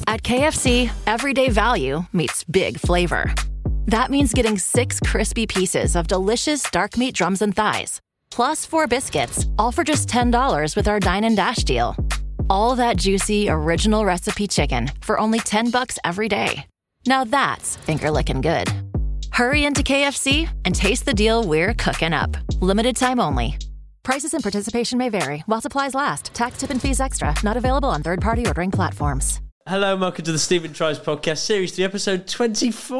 At KFC, everyday value meets big flavor. That means getting 6 crispy pieces of delicious dark meat drums and thighs, plus 4 biscuits, all for just $10 with our Dine and Dash deal. All that juicy, original recipe chicken for only $10 every day. Now that's finger-licking good. Hurry into KFC and taste the deal we're cooking up. Limited time only. Prices and participation may vary. While supplies last. Tax, tip, and fees extra. Not available on third-party ordering platforms. Hello and welcome to the Stephen Tries Podcast, Series 3, Episode 24.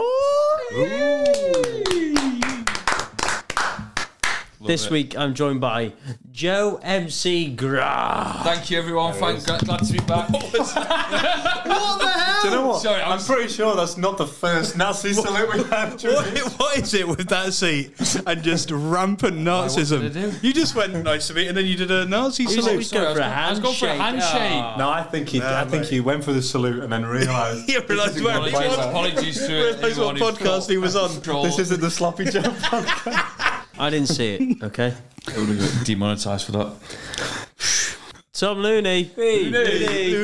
This week I'm joined by Joe MC Grah. Thank you, everyone. Glad to be back. What the hell? Do you know what? Sorry, I'm pretty sure that's not the first Nazi salute we had. What is it with that seat and just rampant Nazism? What did I do? You just went nice to me, and then you did a Nazi salute. I was going for a handshake. No, I think he went for the salute and then realised. You realised where he was. Apologies to Realised what podcast he was on. This isn't the Sloppy Joe podcast. I didn't see it, okay? It would have got demonetised for that. Tom Looney. Looney.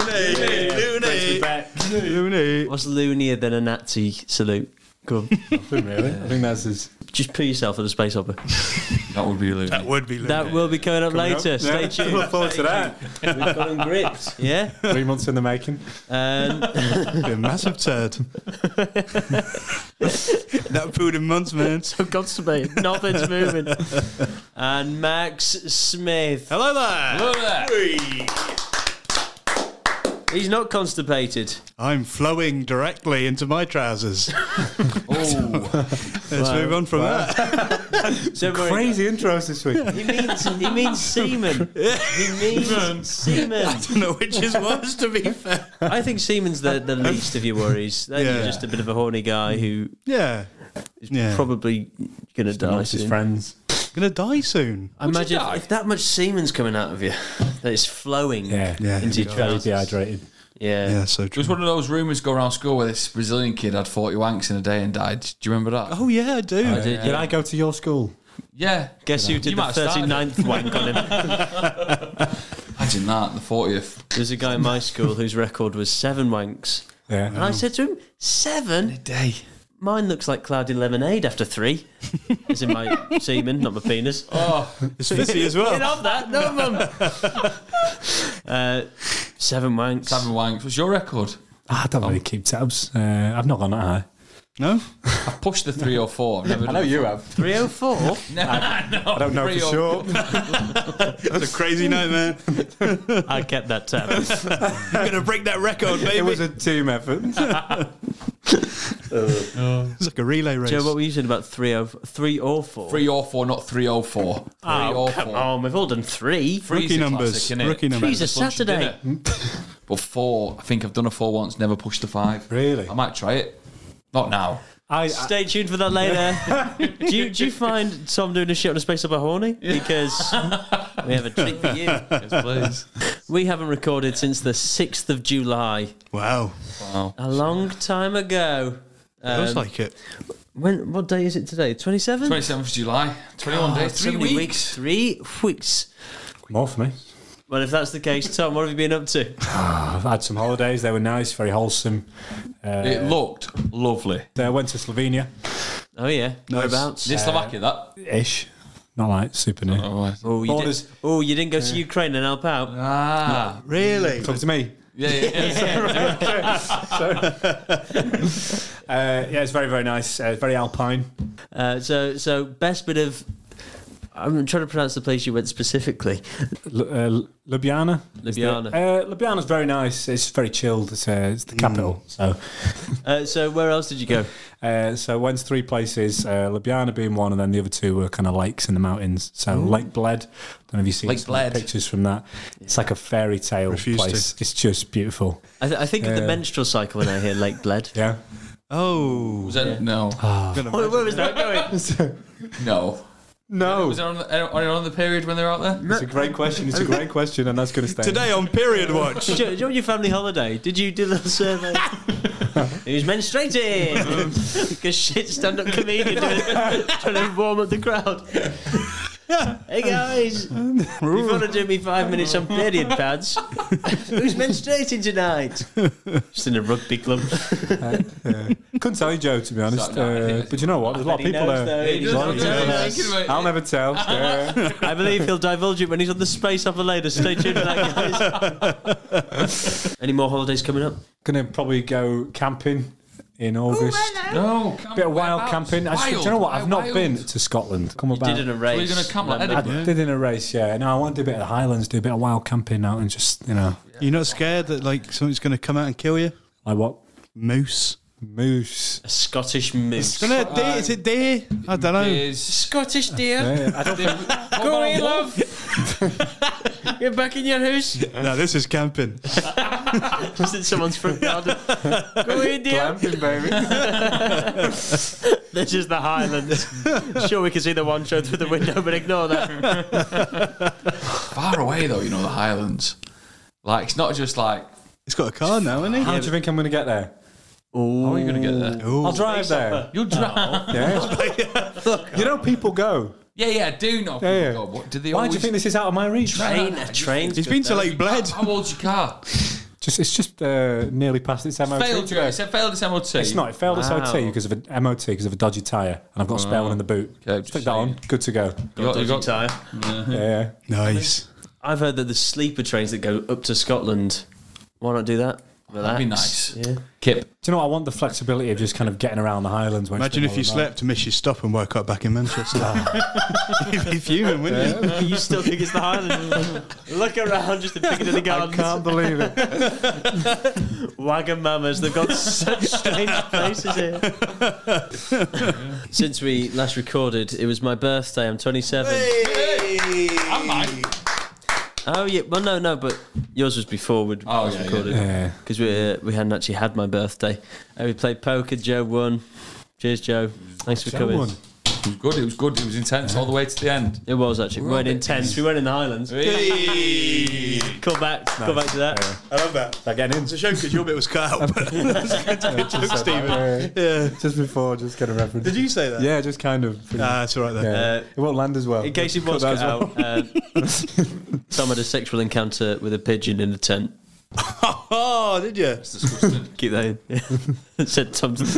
What's loonier than a Nazi salute? Go on. Nothing really. I think that's his. Just put yourself at a space opera. That would be Looney. That would be Looney. That will be coming up later. Stay tuned. Look forward to that. We've got them gripped. Yeah? 3 months in the making. Be a massive turd. That food in months, man. So constipated. Nothing's moving. And Max Smith. Hello there. Hello there. Hey. He's not constipated. I'm flowing directly into my trousers. Let's move on from that. So Crazy intros this week. He means semen. He means semen. I don't know which is worse, to be fair. I think semen's the least of your worries. Then Yeah. you're just a bit of a horny guy who Yeah. is Yeah. probably going to die Amongst his soon. friends. Gonna die soon. I imagine die? if that much semen's coming out of you, that it's flowing Yeah. into your Very trousers. dehydrated. Yeah. Yeah, so There true. was one of those rumours go around school where this Brazilian kid had 40 wanks in a day and died. Do you remember that? Oh, yeah, I do. I did, Did yeah. I go to your school? Yeah. Guess who did You the might have started 39th wank on him? Imagine that, the 40th. There's a guy in my school whose record was 7 wanks. Yeah. And I said to him, 7? Day. Mine looks like cloudy lemonade after 3. It's in my semen, not my penis. Oh, It's fizzy as well. Get off that, no, mum. 7 wanks. 7 wanks. What's your record? I don't really keep tabs. I've not gone that high. No? I've pushed the 304. I've never done you have. 304? I don't know for sure. It's a crazy nightmare. I kept that tab. I'm going to break that record, baby. It was a team effort. It's like a relay race. Joe, what were you saying about 304? 304, not 304. Oh, come on. We've all done 3. Rookie numbers. Rookie numbers. Three's a Saturday. But 4, I think I've done a 4 once, never pushed a 5. Really? I might try it. Not now. Stay tuned for that later. do you find Tom doing a shit on a space up a horny? Because we have a treat for you. Yes, please. We haven't recorded since the 6th of July. Wow. Wow. A long time ago. Feels like it. What day is it today? 27th? 27th of July. 21 days. 3 So many weeks. 3 weeks. More for me. Well, if that's the case, Tom, what have you been up to? I've had some holidays. They were nice, very wholesome. It looked lovely. I went to Slovenia. Oh, yeah. Whereabouts? Is it Slovakia, that? Ish. Not like super new. Oh, you didn't go to Ukraine and help out? Ah. Really? Talk to me. Yeah. Yeah, it's very, very nice. Very alpine. So best bit of... I'm trying to pronounce the place you went specifically. Ljubljana. Ljubljana's very nice. It's very chilled. It's the capital. So where else did you go? so went to 3 places. Ljubljana being one, and then the other 2 were kind of lakes in the mountains. So Lake Bled. Don't know if you've seen Lake some Bled. pictures from that. It's like a fairy tale place. It's just beautiful. I think of the menstrual cycle when I hear Lake Bled. Yeah. Oh. Was that? No. Where was that going? No. No. Was it on the period when they were out there? It's a great question. It's a great question, and that's going to stay. Today on Period Watch. Do you know your family holiday? Did you do a little survey? Who's menstruating? Because shit stand-up comedian trying to warm up the crowd. Hey guys, if you want to do me 5 minutes on period pads, who's menstruating tonight? Just in a rugby club. Couldn't tell you, Joe, to be honest. But you know what? There's a lot of people there. There's a lot of people there. I'll never tell. Yeah. I believe he'll divulge it when he's on the Space Opera later. Stay tuned for that, guys. Any more holidays coming up? Gonna probably go camping in August. No, Bit of wild camping. Do you know what? I've not been to Scotland. Come about. Did in a race. Were you going to camp like I Edinburgh? did in a race, yeah. No, I want to do a bit of the Highlands, do a bit of wild camping out and just, You're not scared that like something's going to come out and kill you? like what? Moose. Moose. A Scottish moose. Is it deer? I don't know. Scottish deer. Yeah, I don't Go in, love. You're back in your house. No, this is camping. Just in someone's front garden. Go in, dear. Glamping, baby. This is the Highlands. Sure, we can see the one show through the window, but ignore that. Far away though, the Highlands. Like it's not just like. It's got a car now, isn't it? How do you think I'm going to get there? How are you going to get there? I'll drive there. You'll drive. Yeah. People go. Yeah, I do know. Yeah. People go, what, do they Why always... do you think this is out of my reach? Train. He's been to Lake Bled. How old's your car? It's just nearly past its MOT. Failed its MOT. It's not. It failed its MOT because of an MOT because of a dodgy tyre, and I've got a spare one in the boot. Okay, Stick that on. Good to go. You got tire. Yeah. Nice. I've heard that the sleeper trains that go up to Scotland. Why not do that? Relax. That'd be nice. Yeah. Kip. Do you know what? I want the flexibility of just kind of getting around the Highlands. Imagine if you slept to miss your stop and woke up back in Manchester. You'd be fuming, wouldn't you? You still think it's the Highlands? Look around just to Piccadilly Gardens. I can't believe it. Wagamamas, they've got such strange places here. Since we last recorded, it was my birthday. I'm 27. I'm mine. Oh yeah, well no, but yours was before we'd recorded Yeah. because we hadn't actually had my birthday. We played poker. Joe won. Cheers, Joe. Thanks for coming. Won. It was good. It was intense all the way to the end. It was actually. We weren't intense. We weren't in the Highlands. Call back to that. I love that. They're getting in. It's a shame because your bit was cut out. But that's a good joke, Stephen. Yeah. Just before, just get a reference. Did you say that? Yeah, just kind of. It's all right then. Yeah. It won't land as well. In case it was cut out, Tom had a sexual encounter with a pigeon in a tent. Oh, did you? It's disgusting. Keep that in. Said Tom to the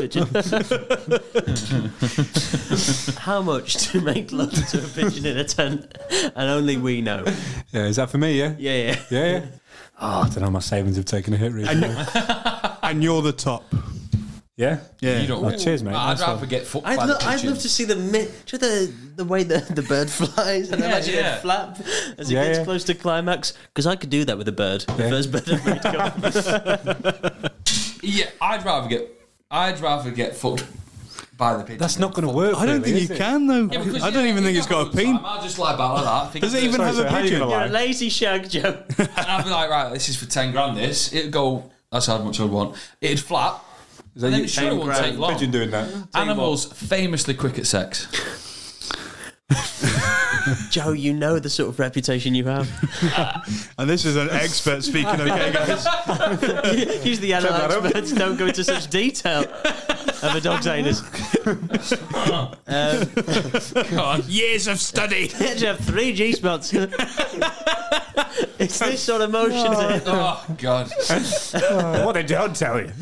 pigeon. How much to make love to a pigeon in a tent? And only we know. Yeah, is that for me, yeah? Yeah. Yeah. Oh, I don't know, my savings have taken a hit recently. And you're the top. Yeah? Yeah. You don't. Cheers, mate. I'd Nice rather one. get fucked by the I'd pigeon. love to see the way the bird flies and imagine it flap as it gets close to climax. Because I could do that with a bird. The first bird I've made go. Yeah, I'd rather get fucked by the pigeon. That's not going to work. I don't really, think is you it? can, though. Yeah, because I don't even think it's got a peen. I'll just lie about like that. Does it even have a how are you pigeon? gonna lie? You're a lazy shag, Joe. And I'd be like, right, this is for 10 grand. This it'd go. That's how much I'd want. It'd flap. Is that And then you- it sure won't take long. pigeon doing that? Animals famously quick at sex. Joe, you know the sort of reputation you have. And this is an expert speaking, okay, guys? Usually animal experts don't go into such detail of a dog's anus. Years of study. You had to have 3 G-spots. It's this sort of motion. Oh God! What they don't tell you.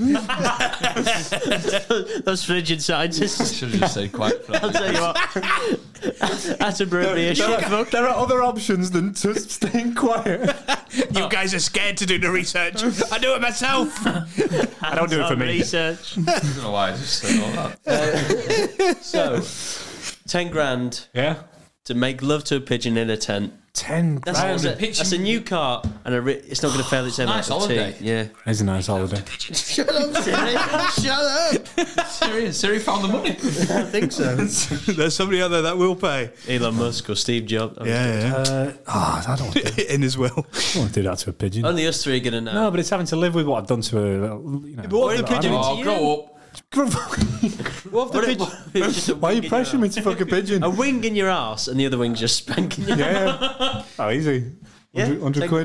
Those frigid scientists. Should have just said quite. I'll tell you what. Attenborough be a shit fuck. There are other options than just staying quiet. You guys are scared to do the research. I do it myself. I don't do it for me. Research. I don't know why I just said all that. So, 10 grand Yeah. to make love to a pigeon in a tent. 10 grand. That's a new car, and it's not going to fail its Nice MOT. holiday. Yeah. It's a nice holiday. Shut up, Siri. Shut up. Siri found the money. I think so. There's somebody out there that will pay. Elon Musk or Steve Jobs. Yeah. I don't want to In his will. do that to a pigeon. Only us three are going to know. No, but it's having to live with what I've done to a little, What if the pigeon Oh, to you? grow up. What if it's just a Why are you wing in your pressuring me to fuck a pigeon? A wing in your arse and the other wing's just spanking you. Yeah. Oh, easy. Yeah. 100 quid.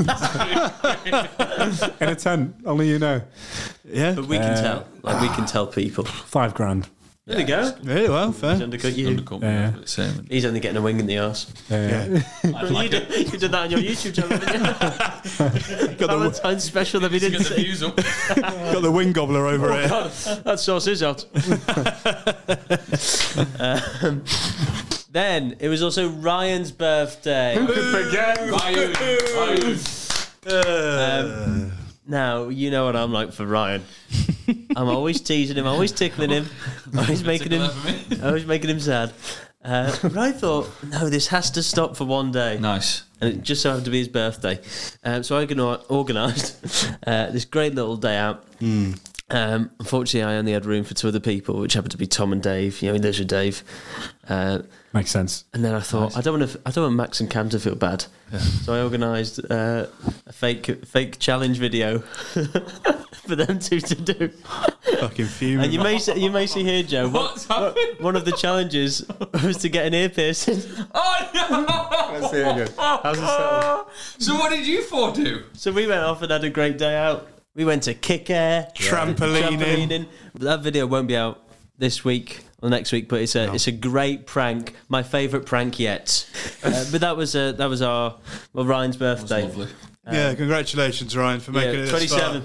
In a tent. Only you know. Yeah. But we can tell. Like, we can tell people. 5 grand. There we go. Yeah, well, fair. He's undercut you. Undercut me, Yeah. but same. He's only getting a wing in the arse. Yeah. You did that on your YouTube channel, didn't you? Valentine's special that we Get didn't the see. views up. Got the wing gobbler over here. God, that sauce is out. Then it was also Ryan's birthday. Ryan. Now you know what I'm like for Ryan. I'm always teasing him, always tickling him, always making him sad. But I thought, no, this has to stop for one day. Nice. And it just so happened to be his birthday. So I organised this great little day out. Unfortunately, I only had room for 2 other people, which happened to be Tom and Dave. You know, he lives with Dave. Makes sense. And then I thought, I don't want Max and Cam to feel bad. Yeah. So I organised a fake challenge video for them two to do. Fucking fuming. And you may see here, Joe. What's happened? One of the challenges was to get an ear piercing. Oh no! Let's see it again. How's it settled? So what did you 4 do? So we went off and had a great day out. We went to kick air, Trampolining. That video won't be out this week or next week, but it's a great prank. My favourite prank yet. But that was Ryan's birthday. That was lovely. Yeah, congratulations, Ryan, for making it 27.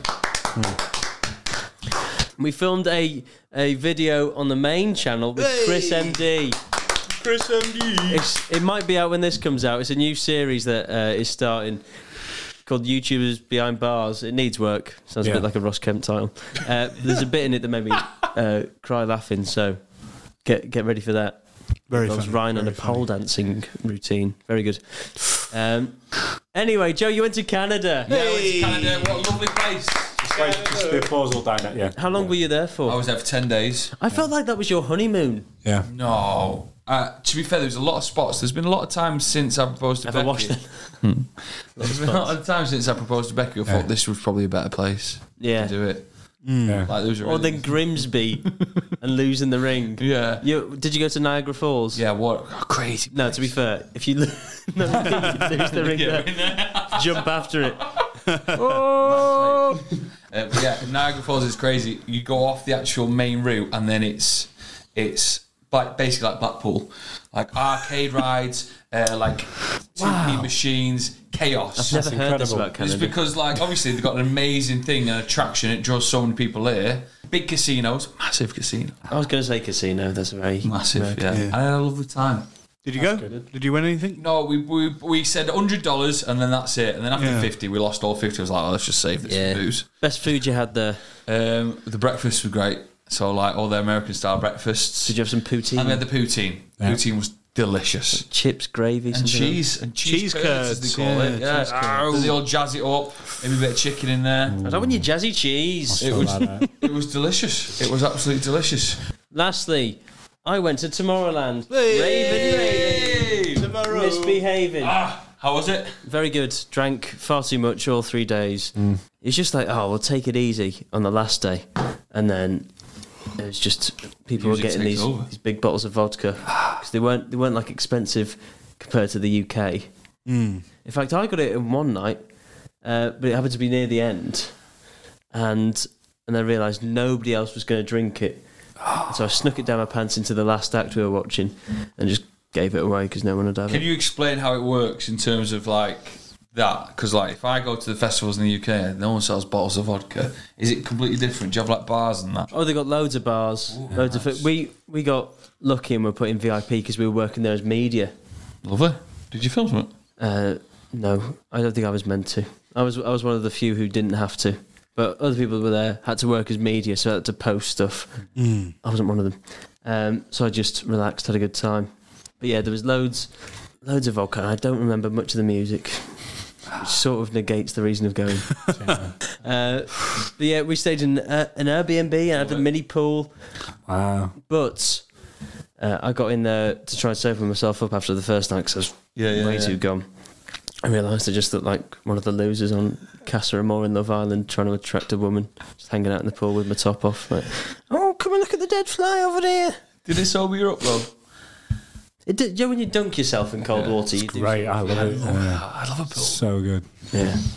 We filmed a video on the main channel with Chris MD. Chris MD. It might be out when this comes out. It's a new series that is starting called YouTubers Behind Bars. It needs work. Sounds a bit like a Ross Kemp title. There's a bit in it that made me cry laughing, so get ready for that. Very That was funny. Ryan on a pole dancing routine. Very good. Anyway, Joe, you went to Canada. Yeah, I went to Canada. What a lovely place. Just the applause will die now. Yeah. How long were you there for? I was there for 10 days. I felt like that was your honeymoon. Yeah. No. To be fair, there's a lot of spots. There's been a lot of times since I proposed to Ever Becky. watched them? There's been a lot of times since I proposed to Becky. I thought this was probably a better place Yeah. to do it. Yeah. Like, there was a Or really- then Grimsby and losing the ring. Yeah. Did you go to Niagara Falls? Yeah, what crazy. No, to be fair, if you lose the ring there, jump after it. But yeah, Niagara Falls is crazy. You go off the actual main route, and then it's like basically like Blackpool, like arcade rides, like TP machines, chaos. I've never heard this incredible. about It's Canada. because, like, obviously they've got an amazing thing, an attraction. It draws so many people here. Big casinos, massive casino, I was going to say casino. That's very massive. American. Yeah. And I had a lovely time. Did you go? Did you win anything? No, we said $100 and then that's it. And then after 50, we lost all 50. I was like, oh, let's just save this Yeah. for booze. Best food you had there? The breakfast was great. So, like, all the American style breakfasts. Did you have some poutine? And we had the poutine. Yeah. Poutine was delicious. Chips, gravy, And something cheese. And cheese curds, as they call it. cheese Yeah. They all jazz it up. Maybe a bit of chicken in there. else? I don't want your jazzy cheese. It was, it was delicious. It was absolutely delicious. Lastly, I went to Tomorrowland. Hey! Raven. Tomorrow. Misbehaving. How was it? Very good. Drank far too much all 3 days. It's just like, we'll take it easy on the last day. And then it was just people were Music getting takes over. these big bottles of vodka because they weren't like expensive compared to the UK. In fact, I got it in one night, but it happened to be near the end, and I realised nobody else was going to drink it. So I snuck it down my pants into the last act we were watching and just gave it away because no one had had Can it. you explain how it works in terms of, like, that? Because, like, if I go to the festivals in the UK, no one sells bottles of vodka. Is it completely different? Do you have, like, bars and that? Oh, they got loads of bars. Loads of we got lucky and were put in VIP because we were working there as media. Lovely. Did you film something? No, I don't think I was meant to. I was one of the few who didn't have to. But other people were there, had to work as media, so I had to post stuff. I wasn't one of them. So I just relaxed, had a good time. But yeah, there was loads of vodka. I don't remember much of the music, which sort of negates the reason of going. But yeah, we stayed in an Airbnb and had a mini pool. Wow. But I got in there to try and sober myself up after the first night because I was way too gone. I realised I just looked like one of the losers on Casa Amor in Love Island trying to attract a woman, just hanging out in the pool with my top off. Like, oh, come and look at the dead fly over there. Did it sober you up, though? It did, you know, when you dunk yourself in cold water, you do. Great. I love it. I love a pool. So good. Yeah.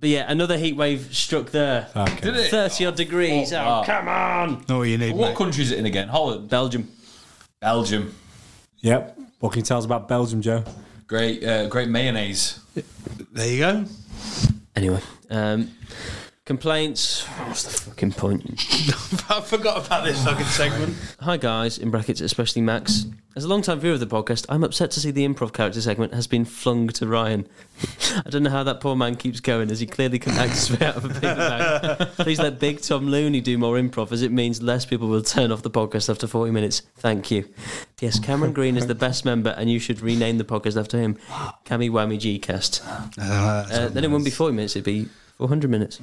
But yeah, another heat wave struck there. Okay. Did it? 30 odd degrees. Oh, come on. Know what you need, What mate. country is it in again? Holland? Belgium. Belgium. Yep. What can you tell us about Belgium, Joe? Great mayonnaise. There you go. Anyway, complaints. What's the fucking point? I forgot about this fucking segment. Hi guys, in brackets, especially Max. As a long-time viewer of the podcast, I'm upset to see the improv character segment has been flung to Ryan. I don't know how that poor man keeps going, as he clearly can act his way out of a paper bag. Please let Big Tom Looney do more improv, as it means less people will turn off the podcast after 40 minutes. Thank you. Yes, Cameron Green is the best member, and you should rename the podcast after him. Cammy Whammy G-Cast. Then it wouldn't be 40 minutes, it'd be 400 minutes.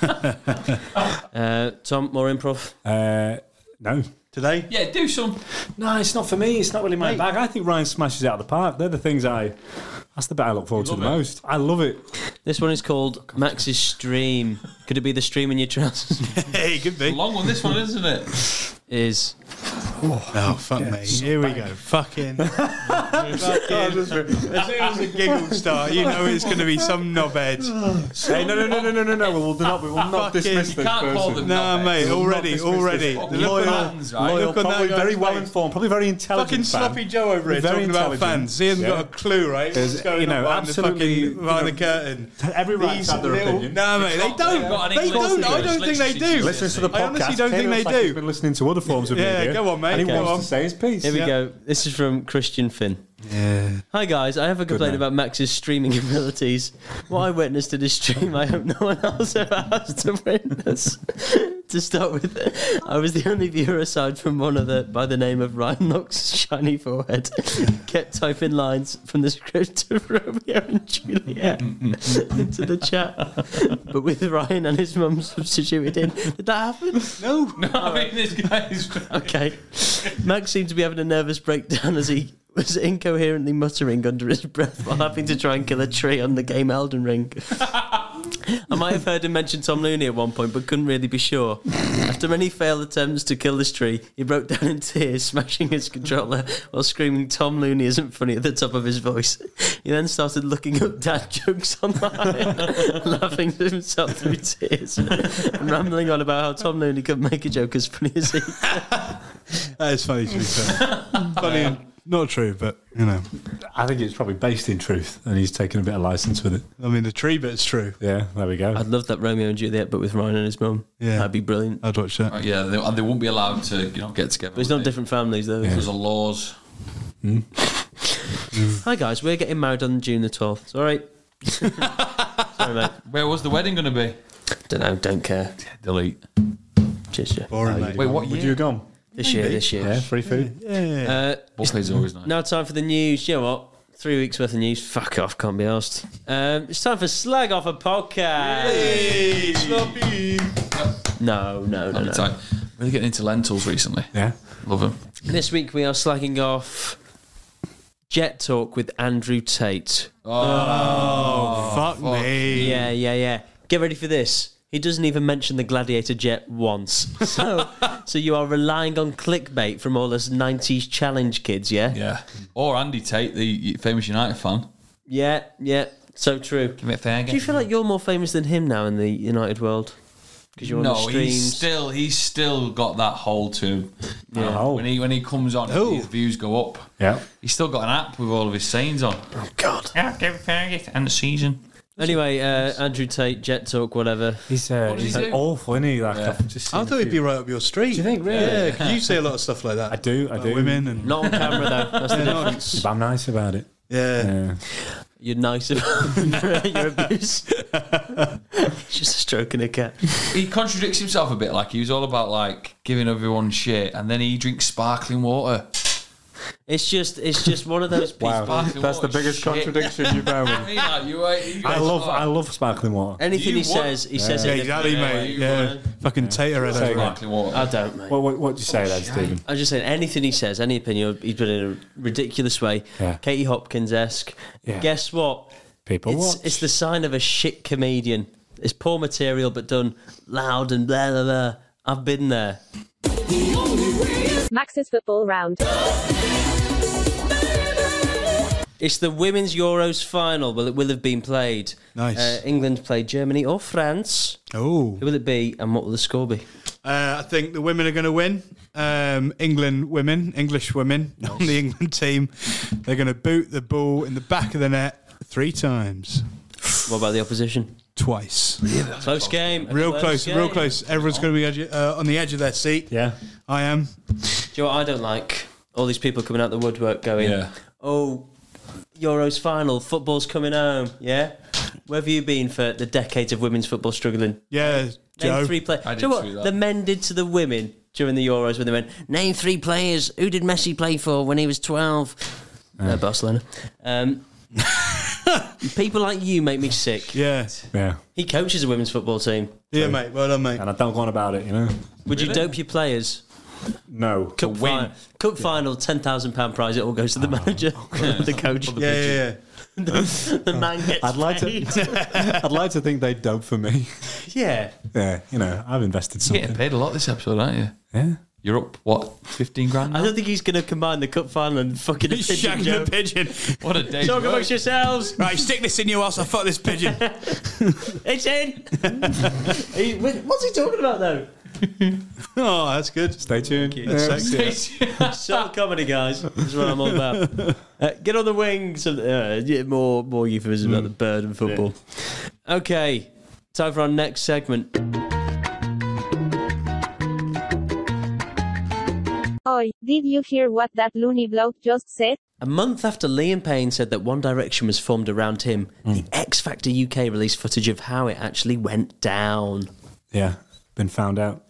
Tom, more improv? No. Today? Yeah, do some. No, it's not for me. It's not really my bag. I think Ryan smashes it out of the park. They're the things that's the bit I look forward to the most. I love it. This one is called Max's Stream. Could it be the stream in your trousers? Hey, could It's a be. long one, this one, isn't it? Is Oh, fuck me. Here we go. Fucking. As soon as the giggle start, you know it's going to be some knobhead. Hey, no. We will not dismiss this Can't call them Nah, knobheads. mate, already. Fucking Look fans, right? Look on that probably guy's very well face. informed, probably very intelligent. Fucking fan. sloppy Joe over here Very talking about intelligent. fans. He hasn't Yeah. got a clue, right? There's, What's going you know, on behind the absolutely, fucking behind the curtain. Every right to have their opinion. Nah, mate, they They've don't. got an They English don't. I English don't think they literature do. teacher. Listens to the podcast. I honestly don't think Caleb they feels like he's do. been listening to other forms of Yeah, media. go on, mate, And he go wants on. to say his piece. Here we go. This is from Christian Finn. Yeah. Hi guys, I have a complaint man. about Max's streaming abilities. What I witnessed at his stream, I hope no one else ever has to witness. To start with, I was the only viewer aside from one other by the name of Ryan Knox's shiny forehead. Kept typing lines from the script of Romeo and Juliet into the chat. But with Ryan and his mum substituted in, did that happen? No. No, I mean, this guy is... Okay. Max seemed to be having a nervous breakdown as he was incoherently muttering under his breath while having to try and kill a tree on the game Elden Ring. I might have heard him mention Tom Looney at one point, but couldn't really be sure. After many failed attempts to kill this tree, he broke down in tears, smashing his controller while screaming Tom Looney isn't funny at the top of his voice. He then started looking up dad jokes online, laughing to himself through tears, and rambling on about how Tom Looney couldn't make a joke as funny as he. That is funny to be fair. Funny and not true, but, you know. I think it's probably based in truth, and he's taken a bit of license with it. I mean, the tree bit's true. Yeah, there we go. I'd love that Romeo and Juliet, but with Ryan and his mum. Yeah. That'd be brilliant. I'd watch that. Yeah, they won't be allowed to, get together. But it's not different families, though. Because of laws. Hi, guys. We're getting married on June the 12th. It's all right. Sorry, mate. Where was the wedding going to be? Don't know. Don't care. Delete. Cheers, Joe. Boring, mate. Wait, what Would year? you have gone? This year. Yeah, free food. Buffet's always nice. Now time for the news. You know what? 3 weeks worth of news. Fuck off. Can't be asked. It's time for Slag Off a Podcast. Hey, sloppy. No. Appetite. Really getting into lentils recently. Yeah. Love them. This week we are slagging off Jet Talk with Andrew Tate. Oh, fuck me. Yeah. Get ready for this. He doesn't even mention the Gladiator jet once. So you are relying on clickbait from all us 90s challenge kids, yeah? Yeah. Or Andy Tate, the famous United fan. Yeah. So true. Give me a fair Do you feel like you're more famous than him now in the United world? Because you're on the No, streams. he's still got that hold to him. Yeah. Oh. When he comes on, his views go up. Yeah. He's still got an app with all of his sayings on. Oh, God. Yeah, give it Fergie and the season. Anyway, Andrew Tate, Jet Talk, whatever. He's does he do? awful, isn't he? Like, I've just I seen thought he'd be right up your street. Do you think, really? Yeah, because you say a lot of stuff like that. I do. About women and... Not on camera, though. That's the difference. But I'm nice about it. Yeah. You're nice about your abuse. It's just a stroke and a cat. He contradicts himself a bit. Like, he was all about, like, giving everyone shit, and then he drinks sparkling water. It's just one of those people. Sparkling That's the water, biggest shit. contradiction you've ever. I mean, like, you I love sparkling water. Anything You he what? says, he says Yeah, it. exactly, mate. Yeah. Fucking tater head over. sparkling water. I don't, mate. What do you say then, Stephen? I'm just saying, anything he says, any opinion, he's put in a ridiculous way. Yeah. Katie Hopkins-esque. Yeah. Guess what? People watch. It's the sign of a shit comedian. It's poor material, but done loud and blah, blah, blah. I've been there. Max's football round. It's the Women's Euros final. Well, it will have been played. Nice. England played Germany or France. Oh. Who will it be and what will the score be? I think the women are going to win. English women on the England team. They're going to boot the ball in the back of the net 3 times. What about the opposition? Twice. Close game. Real close. Everyone's going to be on the edge of their seat. Yeah. I am. Do you know what I don't like? All these people coming out the woodwork going, oh, Euros final, football's coming home, yeah? Where have you been for the decades of women's football struggling? Yeah, Joe. Name 3 players. Do you know what the men did to the women during the Euros when they went, name 3 players. Who did Messi play for when he was 12? Barcelona. People like you make me sick. Yeah. He coaches a women's football team. Yeah, mate. Well done, mate. And I don't go on about it, you know. Would you dope your players? No. Cup final, £10,000 prize. It all goes to the manager, the coach. Yeah. The man gets I'd like to think they'd dope for me. Yeah. Yeah, you know, I've invested You're something. getting paid a lot this episode, aren't you? Yeah. You're up, what, 15 grand now? I don't think he's going to combine the cup final and fucking a pigeon Shagging joke. the pigeon. What a day. Talk amongst yourselves. Right, stick this in you whilst I fuck this pigeon. It's in. What's he talking about, though? Oh, that's good. Stay tuned. That's sexy. Subtle comedy, guys. That's what I'm all about. Get on the wings. More euphemisms about the bird and football. Yeah. Okay, time for our next segment. Oi, did you hear what that loony bloke just said? A month after Liam Payne said that One Direction was formed around him, the X Factor UK released footage of how it actually went down. Yeah, been found out.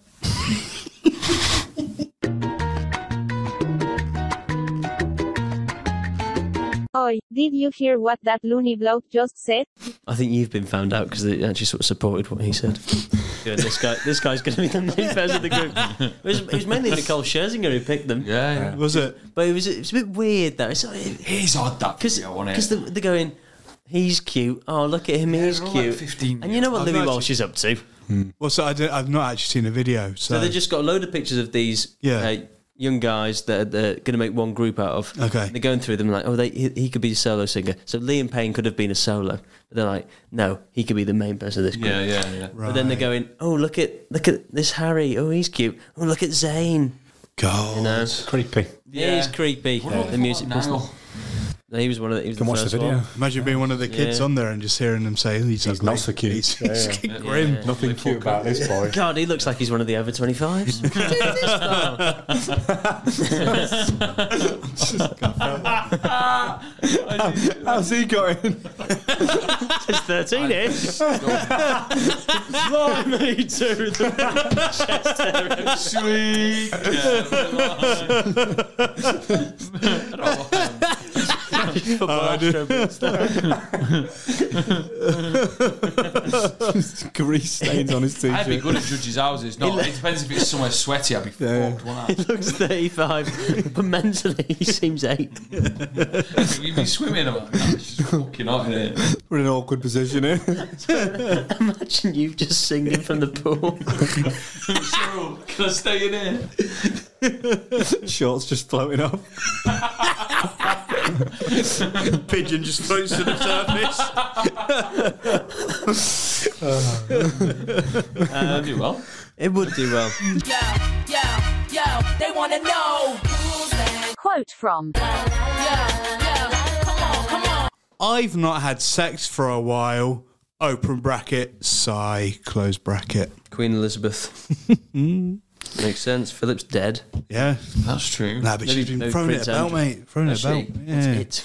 Oi, did you hear what that loony bloke just said? I think you've been found out because it actually sort of supported what he said. Yeah, this guy's going to be the main person of the group. It was mainly Nicole Scherzinger who picked them. Yeah. Was it? But it was a bit weird though. It's odd that video, wasn't it? Because they're going, he's cute. Oh, look at him, he's they're all cute. like 15 and you know what years. Louis Walsh is up to? Well, so I've not actually seen a video. So they just got a load of pictures of these young guys that they're going to make one group out of. Okay. They're going through them like, oh, he could be a solo singer. So Liam Payne could have been a solo. But they're like, no, he could be the main person of this group. Yeah. Right. But then they're going, oh, look at this Harry. Oh, he's cute. Oh, look at Zayn. God. You know? Creepy. Yeah, he's creepy. What The music business. No, he was one of the. He was Can the watch the first video. one. Imagine being one of the kids on there and just hearing them say, he's ugly. not so cute. He's Yeah. grim. Yeah. Nothing cute about this boy. God, he looks like he's one of the over 25s. How's he going? He's 13 in. Fly me to the chest area. Sweet. Grease stains on his t-shirt. I'd be good at judges' houses. No, it depends if it's somewhere sweaty. I'd be fucked, wouldn't He looks 35, but mentally he seems 8. You'd be swimming about that. It's just fucking hot in it. We're in an awkward position here. Imagine you just singing from the pool. Cheryl, can I stay in here? Shorts just floating off. Pigeon just floats to the surface. That'd do well. It would do well. Yo, they wanna know. Quote from Come on. I've not had sex for a while. Open bracket, sigh, close bracket. Queen Elizabeth. Makes sense. Philip's dead. Yeah. That's true. Nah, but she's been maybe throwing Prince it about, Andrew. mate. Throwing it about. Yeah. It's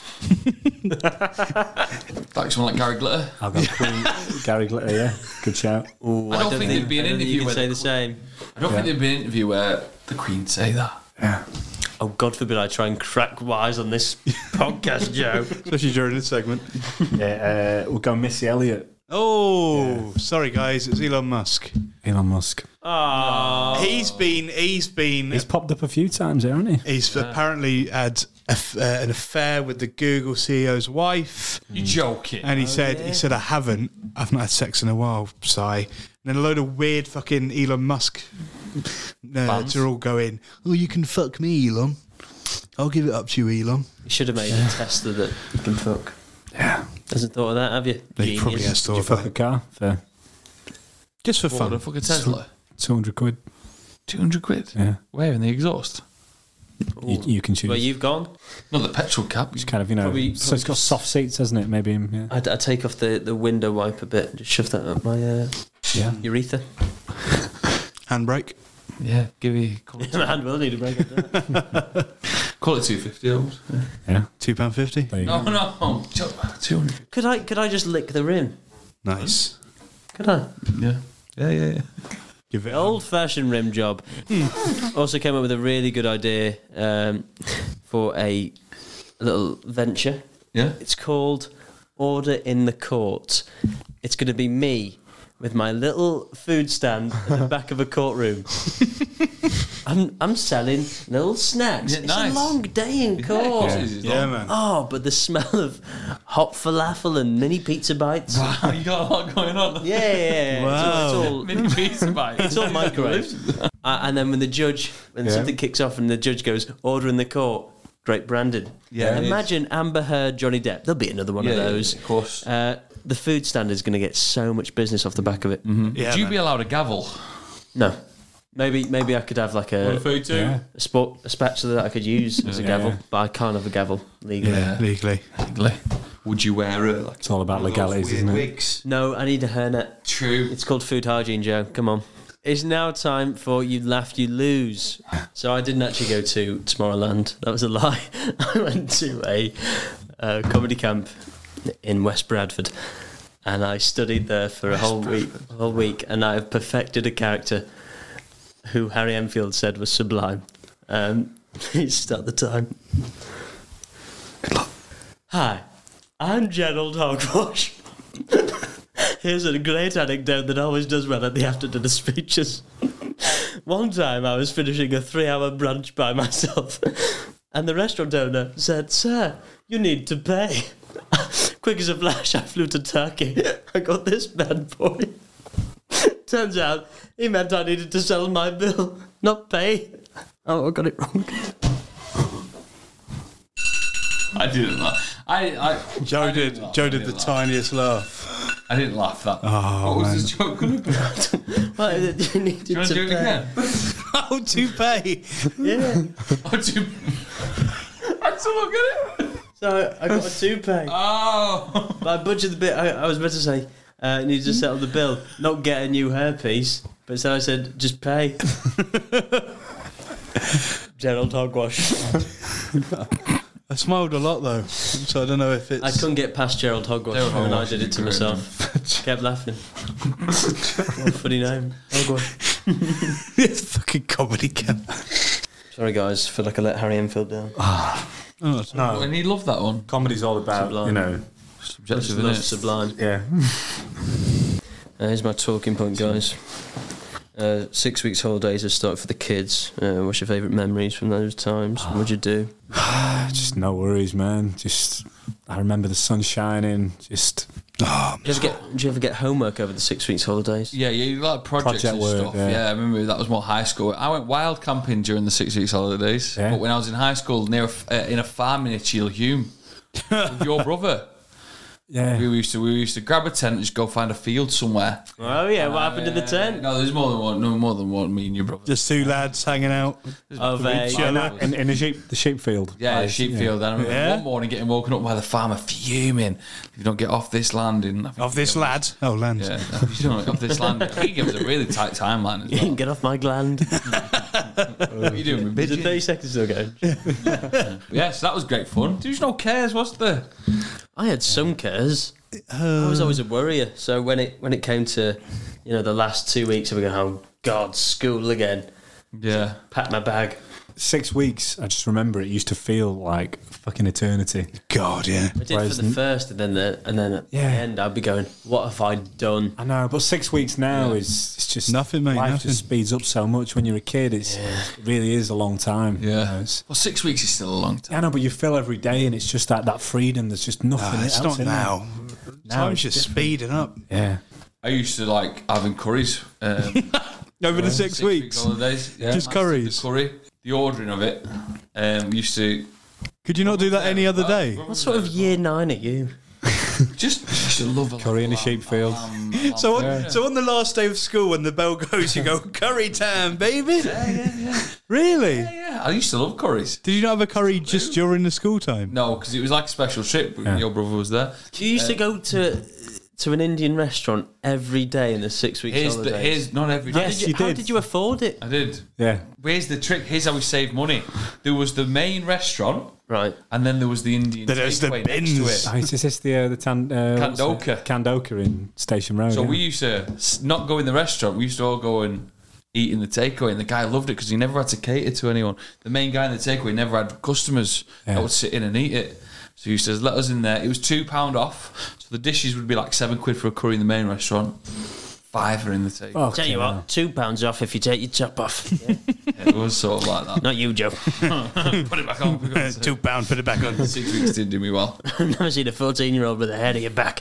Like someone like Gary Glitter. I've got Queen Gary Glitter, yeah. Good shout. Ooh, I don't think there'd be an I don't think interview you can where say the- the same. I don't think there'd be an interview where the Queen say that. Yeah. Oh, God forbid I try and crack wise on this podcast, Joe. Especially during this segment. Yeah, we'll go Missy Elliott. Oh, sorry guys, it's Elon Musk. Elon Musk. Oh. He's been He's popped up a few times, hasn't he? he's apparently had an affair with the Google CEO's wife, You're joking. and he said I've not had sex in a while, sigh. And then a load of weird fucking Elon Musk nerds are all going, oh, you can fuck me, Elon. I'll give it up to you, Elon. You should have made a Tesla that you can fuck. Yeah. Hasn't thought of that, have you? He probably has Did you thought fuck a of that. car for Just for What, fun. a fucking Tesla? 200 quid? 200 quid? Yeah. Where, in the exhaust? You can choose. Where you've gone? Not the petrol cap. It's kind of, Probably- so it's got soft seats, hasn't it? Maybe, yeah. I'd take off the window wipe a bit, just shove that up my Yeah. urethra. Handbrake. Yeah, give me... Call it, My hand will need a break. call it 250 old. Yeah. £2.50. There you No, go. no. 200. Could I just lick the rim? Nice. Could I? Yeah. Yeah. Give it Old-fashioned rim job. Also came up with a really good idea for a little venture. Yeah? It's called Order in the Court. It's going to be me with my little food stand at the back of a courtroom. I'm selling little snacks. Yeah, It's nice. a long day in court. Yeah, man. Oh, but the smell of hot falafel and mini pizza bites. Wow, you got a lot going on. Yeah. Wow. It's all Mini pizza bite. it's all microwaved. And then when something kicks off and the judge goes, order in the court, great branding. Yeah, it is. Imagine Amber Heard, Johnny Depp. There'll be another one of those. Of course. The food stand is going to get so much business off the back of it. Yeah, Would you be allowed a gavel? No. Maybe I could have like a spatula that I could use as a gavel, but I can't have a gavel legally. Yeah, legally. Would you wear it? It's all about legalities, isn't it? Wigs. No, I need a hairnet. True. It's called food hygiene, Joe. Come on. It's now time for You Laugh, You Lose. So I didn't actually go to Tomorrowland. That was a lie. I went to a comedy camp in West Bradford, and I studied there for a whole week, and I have perfected a character who Harry Enfield said was sublime. Please start the time. Hi, I'm Gerald Hogwash. Here's a great anecdote that always does well at the after dinner speeches. One time I was finishing a 3-hour brunch by myself, and the restaurant owner said, "Sir, you need to pay." Quick as a flash, I flew to Turkey. I got this bad boy. Turns out he meant I needed to sell my bill, not pay. Oh, I got it wrong. I didn't laugh. Joe did the tiniest laugh. I didn't laugh that. Oh, what was man. this joke going to be? Well, you needed Do you want to do it pay. again? How to pay? Yeah. I still look at it. So I got a toupee. Oh. But I butchered the bit. I was meant to say, you need to settle the bill, not get a new hairpiece. But instead I said, just pay. Gerald Hogwash. I smiled a lot though, so I don't know if it's. I couldn't get past Gerald Hogwash, Gerald and I Hogwash did it to is a great myself. Kept laughing. What a funny name. Hogwash. It's a fucking comedy camp. Sorry guys, feel like I let Harry Enfield down. Oh, No, And he loved that one. comedy's all about, Sublime. Subjective, Love isn't it? sublime. yeah. Here's my talking point, guys. 6 weeks holidays have started for the kids. What's your favourite memories from those times? What'd you do? Just no worries, man. Just, I remember the sun shining. Just, Did you ever get homework over the 6 weeks holidays? Yeah, you like projects Project and work, stuff. yeah. Yeah, I remember that was more high school. I went wild camping during the 6 weeks holidays. Yeah. But when I was in high school, near in a farm in Chilhume, with your brother, yeah. we used to grab a tent and just go find a field somewhere. Oh yeah, what happened to the tent? No, there's more than one. No, more than one. Me and your brother. just two lads hanging out. Of a In the sheep field. Yeah, Like, sheep field. And I remember Yeah. one morning getting woken up by the farmer fuming. If you don't get off this land Of this lad. Oh, land. Yeah, if you don't get off this land. I think it was a really tight timeline as You can well. get off my gland. What are you doing with Is it bitches? 30 seconds still going? Yes, that was great fun. There's no cares, was there? I had some cares. I was always a worrier. So when it came to, the last 2 weeks, I would go, oh God, school again. Yeah. Pack my bag. 6 weeks, I just remember it used to feel like fucking eternity. God, yeah. I did Whereas for the first, and then at the end, I'd be going, what have I done? I know, but 6 weeks now is it's just Nothing, mate, Life nothing. just speeds up so much when you're a kid. It really is a long time. Yeah. you know, it's- Well, 6 weeks is still a long time. I know, but you feel every day, and it's just that freedom. There's just nothing. It's else not in there. now. Now Time's it's just speeding up. Yeah. I used to like having curries. Over the 6 weeks. holidays. Yeah, Just I curries? The curry. the ordering of it. We used to Could you not do that any other day? What sort of year 9 are you? just love a Curry in a sheep field. So on the last day of school, when the bell goes, you go, curry time, baby. Yeah. Really? Yeah, I used to love curries. Did you not have a curry just during the school time? No, because it was like a special trip. Your brother was there. You used to go to an Indian restaurant every day in the 6 weeks holidays. Here's not every day. How did you afford it? I did. Yeah. Here's the trick. Here's how we saved money. There was the main restaurant, Right. and then there was the Indian There's the takeaway next bins. to Oh, it. is this the Kandoka. Kandoka in Station Road. So yeah. we used to not go in the restaurant. We used to all go and eat in the takeaway, and the guy loved it because he never had to cater to anyone. The main guy in the takeaway never had customers that would sit in and eat it. So he says, let us in there. It was £2 off. So the dishes would be like £7 for a curry in the main restaurant. £5 in the takeaway. Tell you what, £2 off if you take your top off. It was sort of like that. Not you, Joe. Put it back on. £2, put it back on. 6 weeks didn't do me well. I've never seen a 14-year-old with a hair to your back.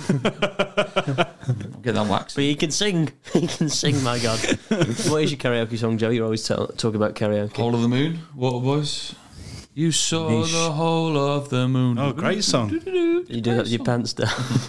Get that wax. But he can sing. He can sing, my God. What is your karaoke song, Joe? You always talk about karaoke. Whole of the Moon, Waterboys. You saw Niche. the whole of the moon. Oh, great song. You do that with your pants down.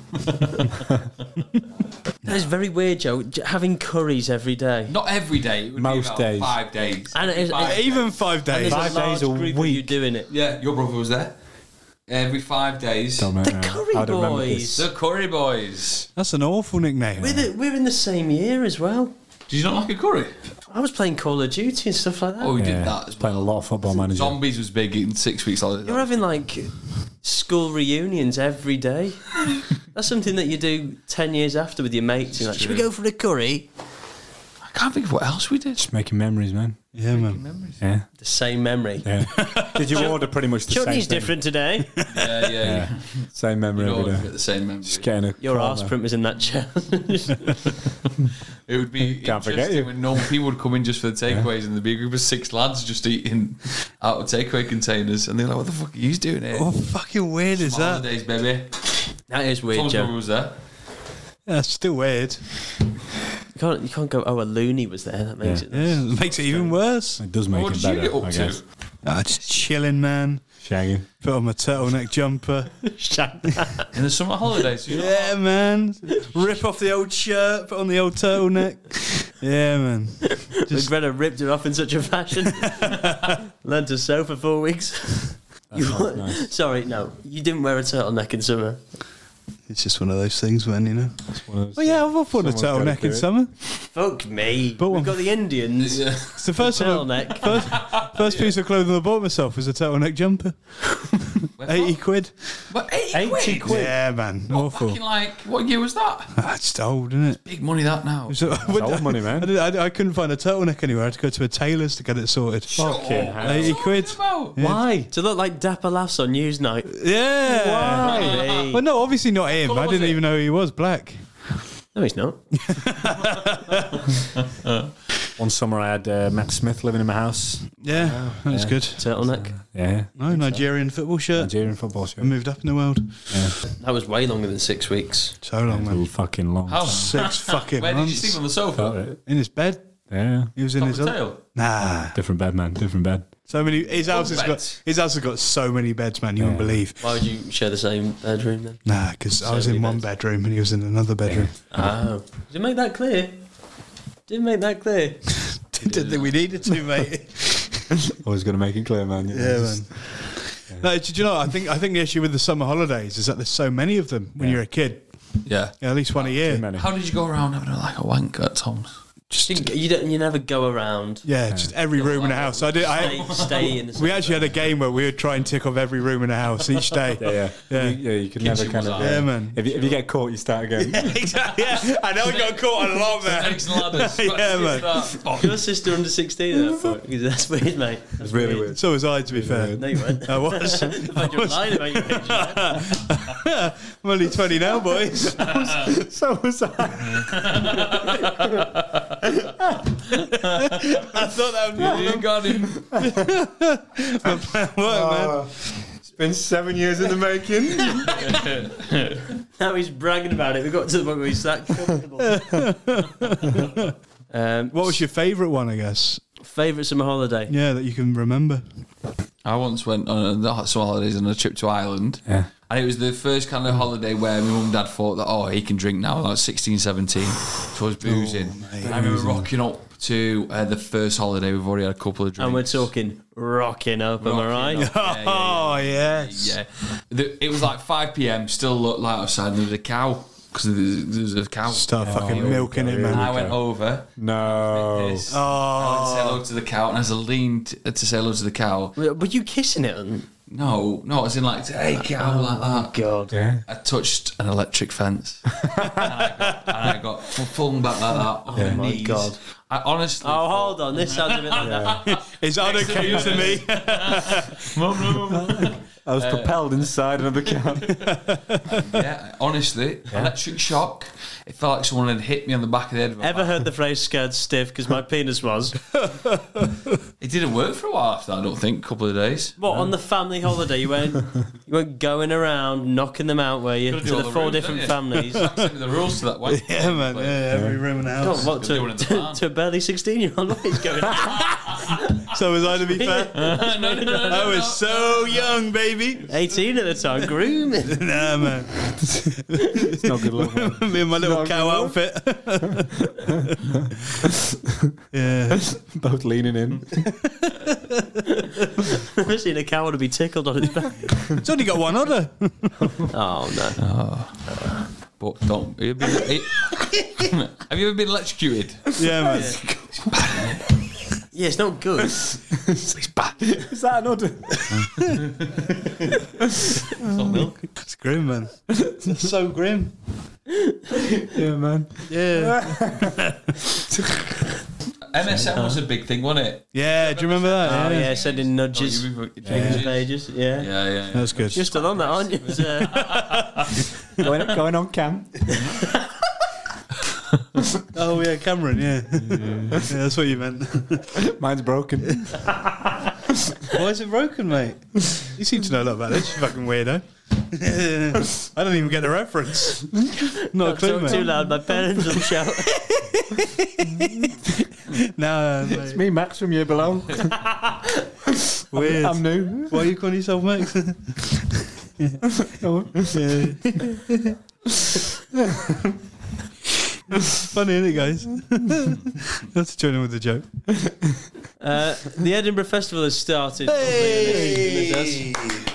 That's very weird, Joe. Having curries every day. Not every day. It would Most be about days. 5 days. And it is- Even 5 And days. there's 5 a large days a group of you week. doing it. Yeah, your brother was there. Every 5 days. Don't know. The Curry I don't remember Boys. this. The Curry Boys. That's an awful nickname. We're in the same year as well. Did you not like a curry? I was playing Call of Duty and stuff like that. Oh, we Yeah, did that as playing a well. lot of Football Manager. Zombies was big in 6 weeks holiday. You're having like school reunions every day. That's something that you do 10 years after with your mates. You're like, should we go for a curry? I can't think of what else we did. Just making memories, man. Yeah, man. Yeah. The same memory. Yeah. Did you order pretty much the same Chutney's thing? different today. Yeah. Yeah. Same memory We'd all every get day. the same memory. Just getting a Your corner. arse print was in that chair. It would be Can't forget interesting you. when normal people would come in just for the takeaways and there'd be a group of 6 lads just eating out of takeaway containers and they're like, what the fuck are you doing here? What fucking weird is that? Holidays, baby. That is weird, Tom's brother Joe. was there. That's still weird. You can't go, oh, a loony was there. That makes it. Yeah, it makes it even worse. It does make What it did you better, get up I to? guess. Just chilling, man. Shagging. Put on my turtleneck jumper. In the summer holidays. You know? Yeah, man. Rip off the old shirt, put on the old turtleneck. Yeah, man. Just Greta ripped it off in such a fashion. Learned to sew for 4 weeks. sounds nice. Sorry, no. You didn't wear a turtleneck in summer. It's just one of those things, man, you know. One of those- Well, yeah, I've worn a Someone's gotta turtleneck do in it. summer. Fuck me. But We've got the Indians. Yeah. It's the first Turtleneck. First piece of clothing I bought myself was a turtleneck jumper. 80 quid. But 80 quid? Yeah, man. Awful. Fucking like, what year was that? That's old, isn't it? Big money that now. So, old money, man. I couldn't find a turtleneck anywhere. I had to go to a tailor's to get it sorted. Fucking hell. 80 quid. About? Why? To look like Dapper Laughs on Newsnight. Yeah. Why? Well, no, obviously not him. Colour I was didn't it? even know he was black. No, he's not. One summer I had Matt Smith living in my house. Yeah, that was good. Turtleneck. Yeah. No, Nigerian football shirt. Nigerian football I shirt. moved up in the world. That was way longer than 6 weeks. So long, All man. fucking long. How? 6 fucking Where did you months. sleep on the sofa? Felt it. In his bed. Yeah. He was in Top his of the other. tail? Nah. Different bed, man. Different bed. So many. His house has beds. got so many beds, man. You wouldn't believe. Why would you share the same bedroom then? Nah, because I was many in one beds. bedroom and he was in another bedroom. Oh. Didn't make that clear. Didn't make that clear. Didn't think we needed to, mate. Always got to make it clear, man. Yeah, man. No, do you know? I think the issue with the summer holidays is that there's so many of them when you're a kid. Yeah. Yeah, at least one a Too year. many. How did you go around having like a wank at Tom's? You never go around. Yeah, just every room in the house. So Stay in the same we actually had a game where we would try and tick off every room in the house each day. Yeah. You could never Kitchen kind was of. out. Yeah, man. If you get caught, you start again. Exactly. Yeah, I know we got caught a lot, man. Eggs and ladders. Yeah, man. Your sister under 16 at that point? Because that's weird, mate. That's It's really weird. So was I, to be fair. No, you weren't. I was. I thought you were lying about your age. I'm only 20 now, boys. So was I. I thought that would be You got him. work, man. It's been 7 years in the making. Now he's bragging about it. We got to the point where he's that comfortable. What was your favourite one, I guess? Favourite summer holiday? Yeah, that you can remember. I once went on some holidays on a trip to Ireland. Yeah. And it was the first kind of holiday where my mum and dad thought that, he can drink now. I was 16, 17. So I was boozing. I remember rocking up to the first holiday. We've already had a couple of drinks. And we're talking rocking up, am I right? Oh, yes. Yeah. It was like 5 p.m, still looked light outside, and there was a cow. Because there's a cow. Start fucking milking it, man. And I went over. No. I went to say hello to the cow, and as I leaned to say hello to the cow... Were you kissing it? No, as in like, hey, cow, like that. God. Yeah. I touched an electric fence. and I got flung back like that on my my knees. God. I honestly... Oh, hold on. This sounds a bit like that. His honour came to me. I was propelled inside another cow. Yeah, honestly, electric shock. It felt like someone had hit me on the back of the head. Ever heard the phrase scared stiff because my penis was? It didn't work for a while after that, I don't think, a couple of days. What, on the family holiday you weren't going around knocking them out, were you? Gotta do To all the the 4 rooms, different don't you? families. Sent me the rules to that one. Yeah, man. Yeah, every room in the house. God, what, They were in the van. to a barely 16-year-old? What is going on? So was I, to be fair? No. I was so young, baby. 18 at the time, grooming. Nah, man. It's not good luck. Me and my little cow outfit. Yeah. Both leaning in. Never seen a cow to be tickled on its back. It's only got one udder. Oh, no. But don't. Have you ever been electrocuted? Yeah, man. Yeah, it's not good. It's bad. Is that an udder? It's not milk. It's grim, man. It's so grim. Yeah, man. Yeah. MSN was a big thing, wasn't it? Yeah, do you remember that? Oh, yeah, sending nudges. Oh, you Changing pages, yeah. Yeah. That's good. You're still on that, aren't you? Going on cam. Oh, yeah, Cameron, yeah. Yeah, that's what you meant. Mine's broken. Why is it broken, mate? You seem to know a lot about this, you fucking weirdo. I don't even get the reference. Not a clue, Talk too mate. loud, my parents will shout. No, It's mate. me, Max, from year below. Weird. I'm new. Why are you calling yourself Max? Funny, isn't it, guys? Let's join in with the joke. The Edinburgh Festival has started. Hey!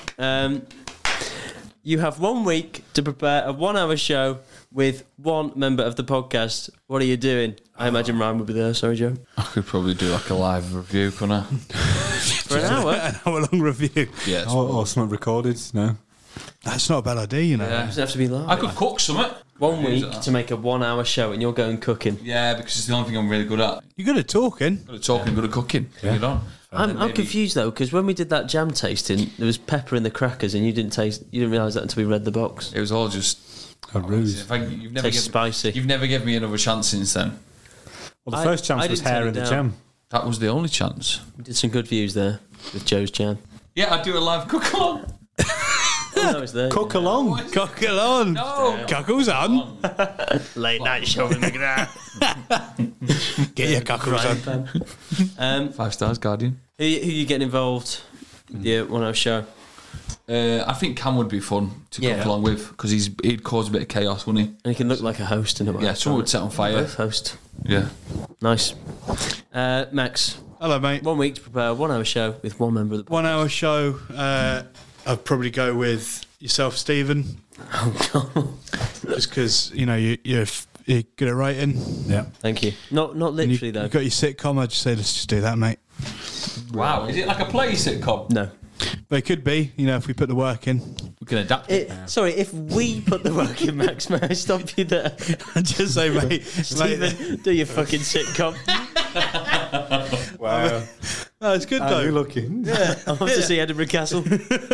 You have 1 week to prepare a 1-hour show with one member of the podcast. What are you doing? I imagine Ryan would be there. Sorry, Joe. I could probably do like a live review, couldn't I? For an hour? An hour-long review. Yeah. Or something recorded. No. That's not a bad idea, you know. Yeah. Doesn't have to be live. I could cook something. 1 week to make a 1-hour show, and you're going cooking. Yeah, because it's the only thing I'm really good at. You're good at talking. Good at talking, good at cooking. You know? I'm confused though, because when we did that jam tasting, there was pepper in the crackers, and you didn't realise that until we read the box. It was all just A ruse. You've never Tastes spicy. You've never given me another chance since then. Well, the first chance I was didn't turn hair it in the down. jam. That was the only chance. We did some good views there with Joe's jam. Yeah, I'd do a live cook along. Oh, no, it's there. Cook along. Cockle on. No. Cockles on. Late night show with McGrath. Get your cockles on. 5 stars, Guardian. Who you getting involved with your 1-hour show? I think Cam would be fun to cook along with because he'd cause a bit of chaos, wouldn't he? And he can look like a host in a way. Yeah, someone would set on fire. Both host. Yeah. Nice. Max, Hello, mate. 1 week to prepare a 1-hour show with one member of the 1 hour show. I'd probably go with yourself, Stephen. Oh, God. Just because, you know, you're good at writing. Yeah. Thank you. Not literally, though. You've got your sitcom. I'd just say, let's just do that, mate. Wow, is it like a play sitcom? No. But it could be, you know, if we put the work in. We can adapt it. Sorry, if we put the work in, Max, may I stop you there? I'd just say, mate. Stephen, do your fucking sitcom. Wow. No, it's good, How though. are you looking? Yeah. I want to see Edinburgh Castle.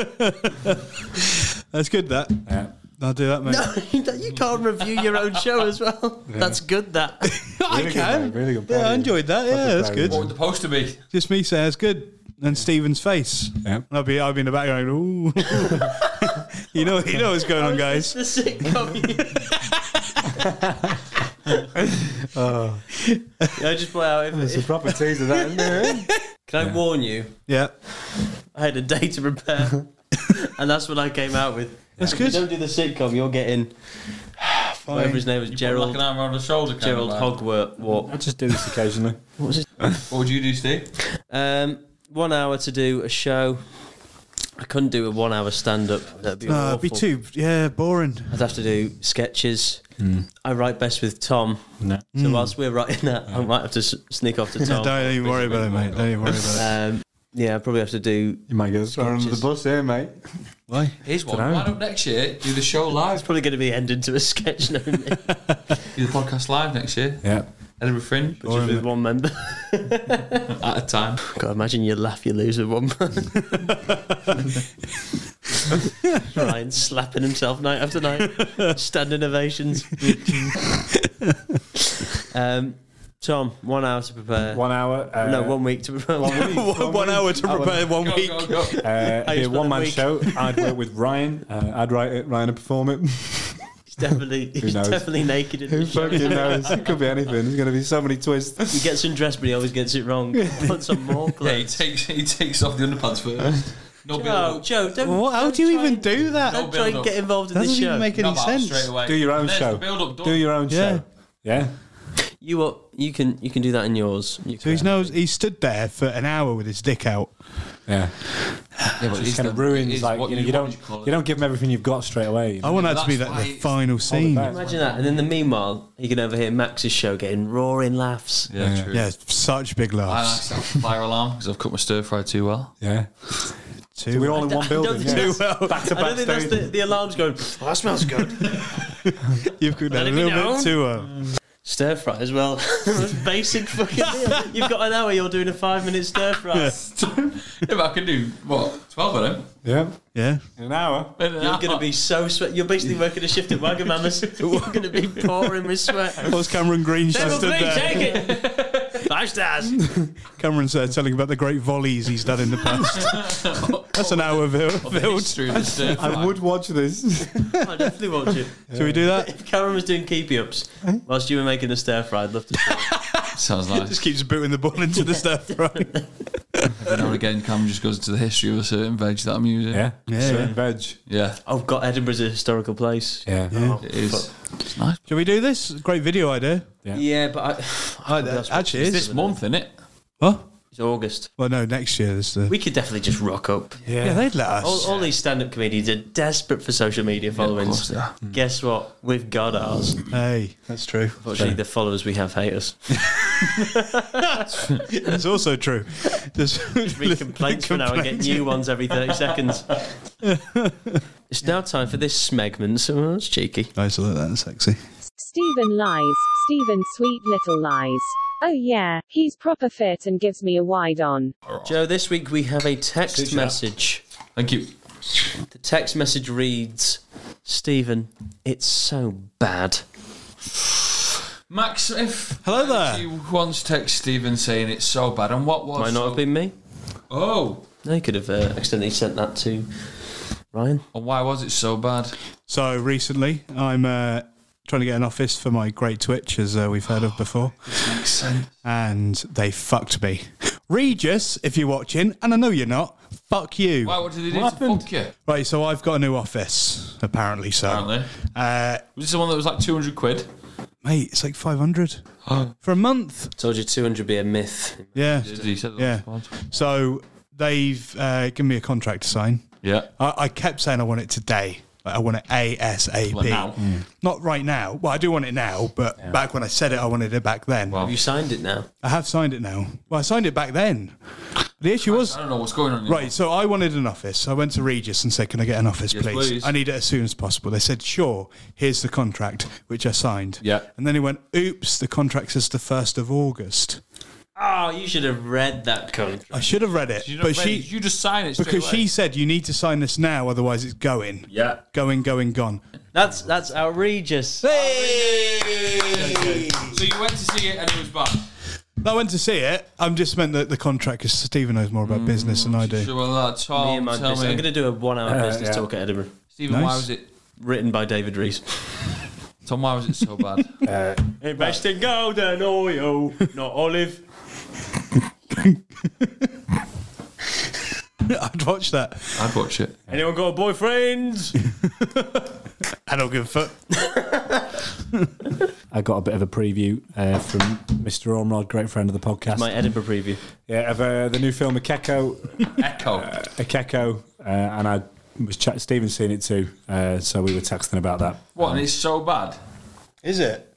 That's good, that. Yeah. I'll do that, mate. No, you can't review your own show as well. That's good, that. I Really can. good, mate, really good. Yeah, I enjoyed that. Yeah, that's good. What would the poster be? Just me saying it's good. And Stephen's face. Yeah. I'll be in the background. Ooh. you know what's going on, guys. The sitcom. I just play out. It's a proper teaser, that, isn't it? Can I warn you? Yeah. I had a day to prepare, and that's what I came out with. That's If good. you don't do the sitcom, you're getting whatever his name was, Gerald. Like an arm around the shoulder. Kind Gerald of like. Hogwarts. I just do this occasionally. What was it? What would you do, Steve? 1 hour to do a show. I couldn't do a 1 hour stand up. That'd be No, awful. it'd be too boring. I'd have to do sketches. I write best with Tom. No. So whilst we're writing that, I might have to sneak off to Tom. Don't even worry about it, mate. Don't even worry about it. Yeah, I'd probably have to do. You might get thrown under the bus here, mate. Why? Here's one. Dunno. Why not next year do the show live? It's probably going to be ended to a sketch, knowing me. Do the podcast live next year. Yeah. Edinburgh Fringe But just with one member. at a time. God, imagine you laugh, you lose with one man. Ryan slapping himself night after night. Standing ovations. Tom, 1 hour to prepare. 1 hour. No, 1 week to prepare. 1 week. 1 hour to prepare 1 Go, week. go, go. It'd be How you a spend one-man a week? show. I'd work with Ryan. I'd write it, Ryan would perform it. He's knows? definitely naked in Who the show. fucking knows? It could be anything. There's going to be so many twists. He gets undressed, but he always gets it wrong. Puts on more Yeah, he clothes. takes off the underpants first. No Joe, build-up. Joe, don't. What? How don't do you try even and- do that? No Don't try and build-up. get involved in this Doesn't show. even make No, any but sense. straight away. Do your own There's show. the build-up done. Do your own Yeah. show. Yeah. You can do that in yours. You So can. he stood there for an hour with his dick out. Yeah. Yeah, but It it's kind of ruins, it's like, what you know, you don't give them everything you've got straight away. You know? I want that to be that's the why it's- final scene. best. Imagine that, and in the meanwhile, you can overhear Max's show getting roaring laughs. Yeah, true. Yeah, such big I laughs. like that fire alarm because I've cooked my stir fry too well. Yeah. Too So we're all in one building. think Yeah. that's- Back to I don't back think that's stage. the alarm's going. Oh, that smells good. You've cooked that a Let me little know. bit too. Stir fry as well. Basic fucking meal. You've got an hour. You're doing a 5-minute stir fry. Yeah, but I can do, what, 12 of them? Yeah. Yeah. In an hour. You're going to be so sweat. You're basically working a shift at Wagamama's. You're going to be pouring with sweat. What's Cameron Green Table, stood please, there? take it. 5 stars. Cameron's telling about the great volleys he's done in the past. That's an hour build. Through the stir fry. I would watch this. I definitely watch it. Should we do that? If Karen was doing keepy ups whilst you were making a stir fry, I'd love to see it. Sounds nice. Just keeps booting the ball into the stuff, right? Every now and again, Cam just goes into the history of a certain veg that I'm using. Yeah. Yeah, Certain yeah. veg. Yeah, Oh, God, Edinburgh's a historical place. Yeah. Yeah. it is. It's nice. Shall we do this? Great video idea. Yeah, but Actually, It's it this is. month, isn't it? What? It's August. Well, no, next year. There's the... We could definitely just rock up. Yeah, they'd let us. All these stand-up comedians are desperate for social media followings. course they are. Guess what? We've got ours. Hey, that's true. Unfortunately, the followers we have hate us. That's also true. Just Read complaints for now and get new ones every 30 seconds. It's now time for this smegment. So that's cheeky. Nice, I like that. That's sexy. Stephen lies. Stephen sweet little lies. Oh yeah, he's proper fit and gives me a wide on. Joe, this week we have a text Suits you. message. Thank you. The text message reads, Stephen, it's so bad. Max Smith. Hello there. He once texted Stephen saying it's so bad. And what was Might not so- have been me. Oh. No, you could have accidentally sent that to Ryan. And why was it so bad? So recently, I'm trying to get an office for my great Twitch, as we've heard of before, Makes sense. and they fucked me. Regis, if you're watching, and I know you're not, fuck you. Why? What did he do What to happened? fuck you? Right, so I've got a new office, apparently. So, Apparently. Was this the one that was like 200 quid? mate, it's like 500 for a month. Told you 200 be a myth. Yeah, Did he say that? yeah. So they've given me a contract to sign. Yeah. I kept saying I want it today. Like, I want it ASAP. Like now? Not right now. Well, I do want it now, but back when I said it, I wanted it back then. Well, Have you signed it now? I have signed it now. Well, I signed it back then. The issue was, I don't know what's going on. right, so I wanted an office. I went to Regis and said, can I get an office, Yes, please. I need it as soon as possible. They said, sure, here's the contract, which I signed. Yeah. And then he went, oops, the contract says the 1st of August. Oh, you should have read that contract. I should have read it, You, but she... you just sign it straight Because away. she said, you need to sign this now, otherwise it's going. Yeah. Going, gone. That's outrageous. Hey! So you went to see it and it was bad. I went to see it. I'm just meant that the contract, because Stephen knows more about business than I do. So well, Tom, Me and my tell business. me. I'm going to do a 1 hour business yeah. talk at Edinburgh. Stephen, Nice. why was it? Written by David Rees. Tom, why was it so bad? Invest in golden oil, not olive. I'd watch that. I'd watch it. Anyone got a boyfriend? I don't give a fuck. I got a bit of a preview from Mr. Ormrod, great friend of the podcast. My Edinburgh preview. Yeah, of the new film Akeko. Echo. And I was Stephen's seen it too, so we were texting about that. What? And it's so bad. Is it?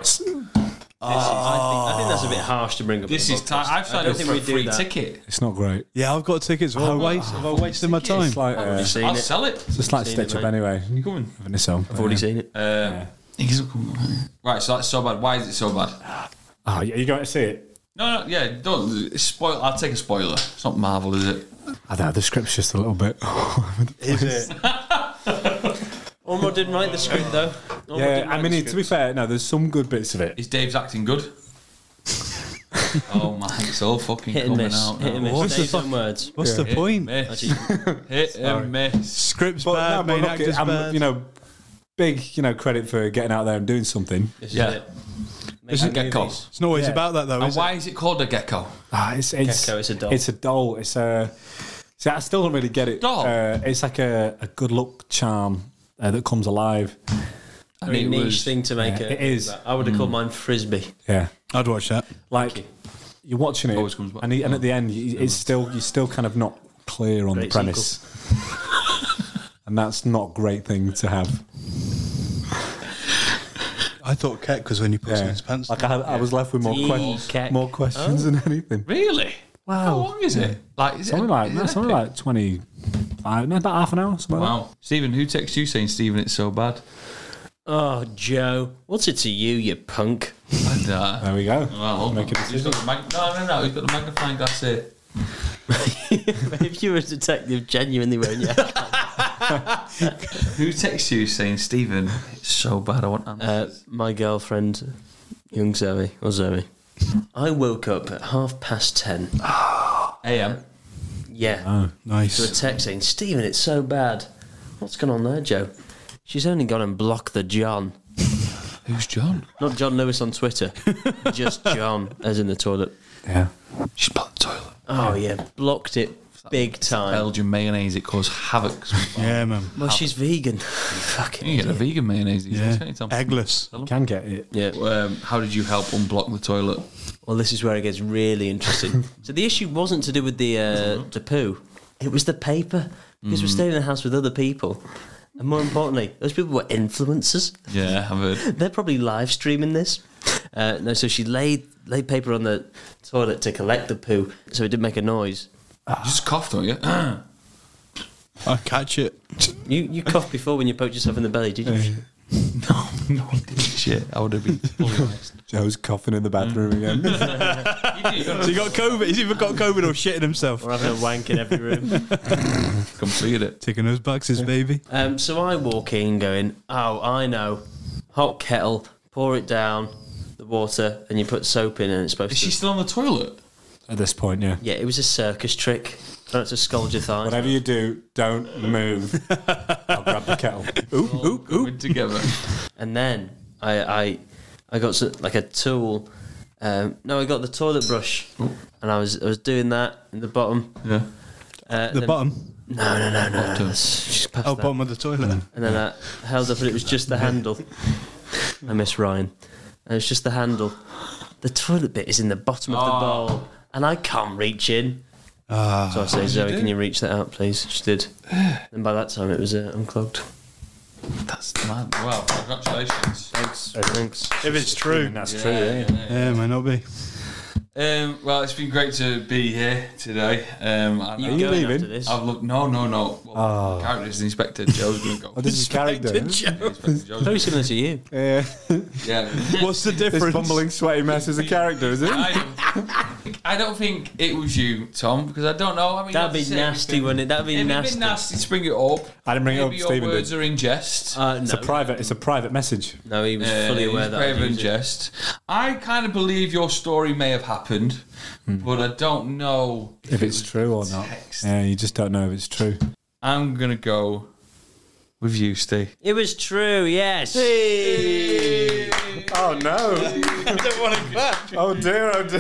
I think that's a bit harsh to bring up. This is time. I've signed up for a free ticket. It's not great. Yeah, I've got tickets. Have I wasted my time? It's like I've seen I'll it. sell it. it's a slight Seen stitch it, up mate. anyway. You coming? Having this on. I've already seen it. Right, so that's so bad. Why is it so bad? Oh, you going to see it? No, yeah, don't spoil. I'll take a spoiler. It's not Marvel, is it? I don't know, the script's just a little bit. Is it? Ormrod didn't write the script though. Yeah, I mean, to be fair, no, there's some good bits of it. Is Dave's acting good? Oh man, it's all fucking Hit and coming miss. out. Hit and miss. What's the Dave's own words. What's the point? Miss. Hit and miss. Script's But, bad, no, but main look, actor's I'm, bad. big, credit for getting out there and doing something. This Yeah. is it. It's a Making gecko. movies. It's not always Yeah. about that, though, And is why is it called a gecko? It's Gecko, it's a doll. It's a doll. It's a. See, I still don't really get it. Doll? It's like a good luck charm that comes alive. Very niche thing to make Yeah, it. it is. I would have called mine frisbee. Yeah, I'd watch that. like you're watching it, Always comes back. and at the end, you're still kind of not clear on Great the premise, and that's not a great thing to have. I thought Ket because when you put Yeah. his pants Like I was left with more Keck. questions than anything. Really? Wow. How long is it? Like, is Something it, like is it something epic? like 25, no, about half an hour. Something like Wow. Stephen, who texts you saying, Stephen, it's so bad? Oh, Joe, what's it to you, you punk? And, that. There we go. well, Make a he's got the no, he's got the magnifying glass here. If you were a detective, genuinely, weren't you? Who texts you saying, Stephen, it's so bad, I want answers? My girlfriend, young Zoe, or Zoe. I woke up at 10:30. AM. Yeah. Oh, To a Nice. text saying, Stephen, it's so bad. What's going on there, Joe? She's only gone and blocked the John. Who's John? Not John Lewis on Twitter. Just John, as in the toilet. yeah. She's blocked the toilet. Oh, yeah. Blocked it big time. Belgian mayonnaise, it causes havoc. Yeah, man. Well, she's vegan. Fucking You can get a idiot. vegan mayonnaise these days, Yeah. can't you, Tom? Eggless. Can get it. Yeah. How did you help unblock the toilet? Well, this is where it gets really interesting. So the issue wasn't to do with the poo. It was the paper. Because we're staying in a house with other people. And more importantly, those people were influencers. Yeah, I've heard. They're probably live streaming this. No, so she laid paper on the toilet to collect the poo, so it didn't make a noise. You just coughed, don't you? I catch it. You coughed before when you poked yourself in the belly, did you? No, I didn't. Shit, I would have been fully honest. Joe's coughing in the bathroom again. So he got COVID. He's either got COVID or shitting himself. Or having a wank in every room. Completed it. Taking those boxes, baby. So I walk in going, oh, I know. Hot kettle, pour it down, the water, and you put soap in and it's supposed Is to... she still on the toilet? At this point, yeah. Yeah, it was a circus trick. Trying to scald your thighs. Whatever you do, don't move. I'll grab the kettle. Coming together. And then I got like a tool. No, I got the toilet brush, and I was doing that in the bottom. Yeah. The then- bottom. No. Just past Oh, that. bottom of the toilet. And then I held up, and it was just the handle. I miss Ryan. And it's just the handle. The toilet bit is in the bottom of the bowl, and I can't reach in. So I say, Zoe, can you reach that out, please? She did. And by that time, it was unclogged. That's mad. Wow, congratulations. Thanks. If it's true. That's true, yeah. Yeah, might not be. Well, it's been great to be here today. Are you leaving? After this? I've looked. No. Well, character's Inspector Joe's going to go. Oh, this is character. Inspector Joe's Very similar to you. Yeah. yeah. What's the This difference? bumbling, sweaty mess is a character, is it? I don't think it was you, Tom, because I don't know. I mean, That'd be that's it, nasty, everything. wouldn't it? That'd be It'd nasty. be nasty to bring it up. I didn't bring it up, Maybe your Stephen did. words are in jest. It's a private message. No, he was fully aware He's that brave I'd in use it. jest. I kind of believe your story may have happened, but I don't know If it's true or not. text. Yeah, you just don't know if it's true. I'm gonna go with you, Steve. It was true, yes. Hey! Oh no! I don't want to clap. Oh dear! Oh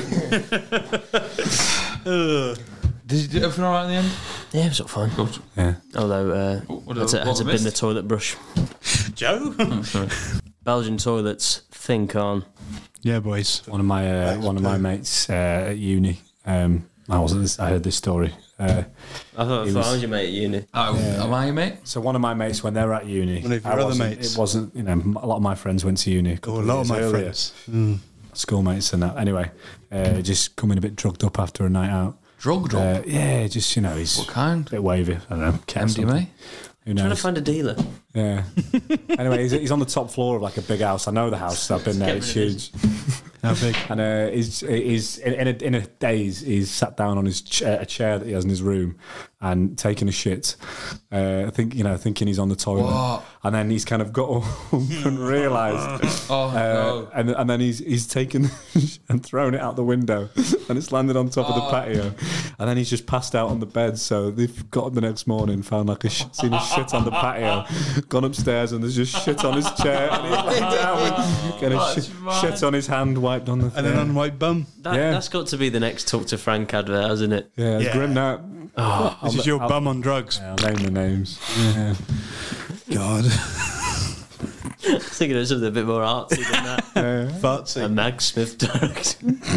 dear! Did you do everything all right in the end? Yeah, it was all fine. Yeah. Although, What had to have I bin the missed? toilet brush. Joe? Belgian toilets think on. Yeah, boys. One of my mates at uni. I heard this story. I thought He I was- was your mate at uni. Am I your mate? So one of my mates, when they were at uni, One of your I other wasn't- mates. It wasn't, a lot of my friends went to uni. Oh, a lot of my earlier. friends. Schoolmates and that. Anyway, just coming a bit drugged up after a night out. Drugged up? Yeah, just, he's What kind? a bit wavy. I don't know. MDMA? Who Trying to knows? find a dealer. Yeah. Anyway, he's on the top floor of like a big house. I know the house. I've been there. It's huge. How big? And he's in a daze. He's sat down on his a chair that he has in his room and taking a shit. Thinking he's on the toilet. What? And then he's kind of got up and realised. Oh, no. And then he's taken and thrown it out the window, and it's landed on top of the patio. And then he's just passed out on the bed. So they've got up the next morning, found like seen his shit on the patio, gone upstairs, and there's just shit on his chair, and he's laid down with kind of shit on his hand, wiped on the. And an unwiped bum. That's got to be the next Talk to Frank advert, hasn't it? Yeah, it's Yeah. grim that. This is your bum on drugs. I'll name the names. Yeah. God. I was thinking of something a bit more artsy than that. A Fartsy. Mag Smith direct.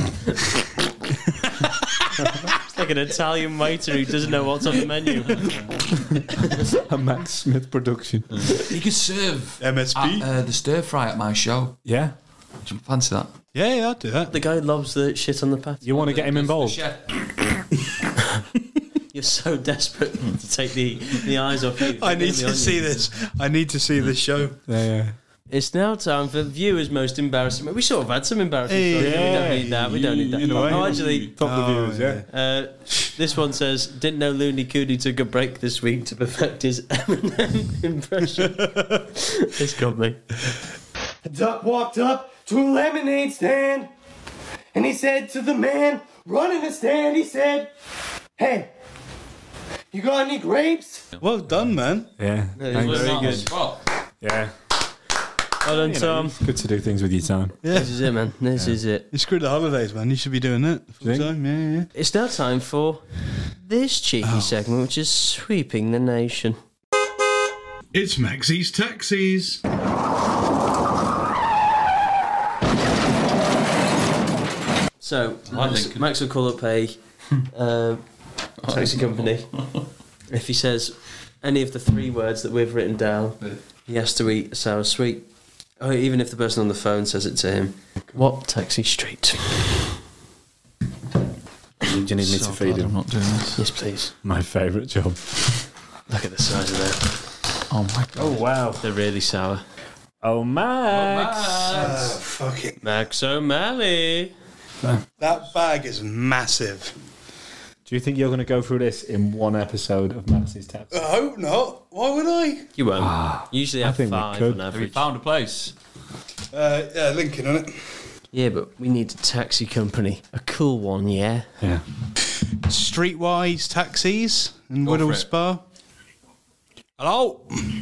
It's like an Italian waiter who doesn't know what's on the menu. A Max Smith production. You could serve MSP? at, the stir fry at my show. Yeah. Do you fancy that? Yeah, I'll do that. The guy loves the shit on the patio. You want to get him involved? You're so desperate to take the eyes off you. I need to see this. I need to see this show. Yeah. It's now time for viewers' most embarrassing. We sort of had some embarrassing Hey, stories. We don't need that. We don't need that. in a way. Oh, actually, Top the viewers, yeah. this one says, didn't know Looney Cooney took a break this week to perfect his Eminem impression. It's got me. A duck walked up to a lemonade stand, and he said to the man running the stand, he said, "Hey, you got any grapes?" Well done, man. Yeah. Very good. Yeah. Well done, Tom. It's good to do things with your time. This is it, man. This is it. You screwed the holidays, man. You should be doing that full think? time. Yeah. It's now time for this cheeky segment, which is sweeping the nation. It's Maxie's Taxis. So, Max will call up a taxi company. If he says any of the 3 words that we've written down, he has to eat a sour sweet. Or even if the person on the phone says it to him. What taxi street? Do you need me to feed I'm him? not doing this. Yes, please. My favourite job. Look at the size of them. Oh my god. Oh, wow. They're really sour. Oh, Max. Fuck it. Max O'Malley. That bag is massive. Do you think you're going to go through this in one episode of Max's Taps? I hope not. Why would I? You won't. Usually have think we 5 could. on Have you average. found a place? Yeah, Lincoln on it. Yeah, but we need a taxi company. A cool one, yeah? Yeah. Streetwise taxis in Go Woodall for it. Spa. Hello.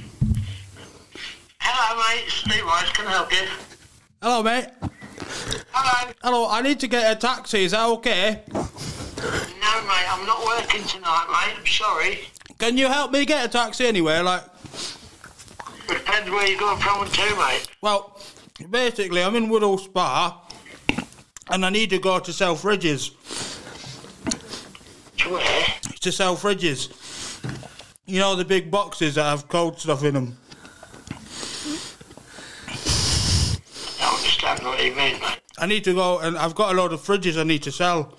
Hello, mate. Streetwise, can I help you? Hello, mate. Hello. Hello, I need to get a taxi. Is that okay? No, mate, I'm not working tonight, mate. I'm sorry. Can you help me get a taxi anywhere? Like, It depends where you're going from and to, mate. well, basically, I'm in Woodall Spa, and I need to go to Selfridges. To where? To Selfridges. You know the big boxes that have cold stuff in them. I don't understand what you mean, mate. I need to go, and I've got a load of fridges I need to sell.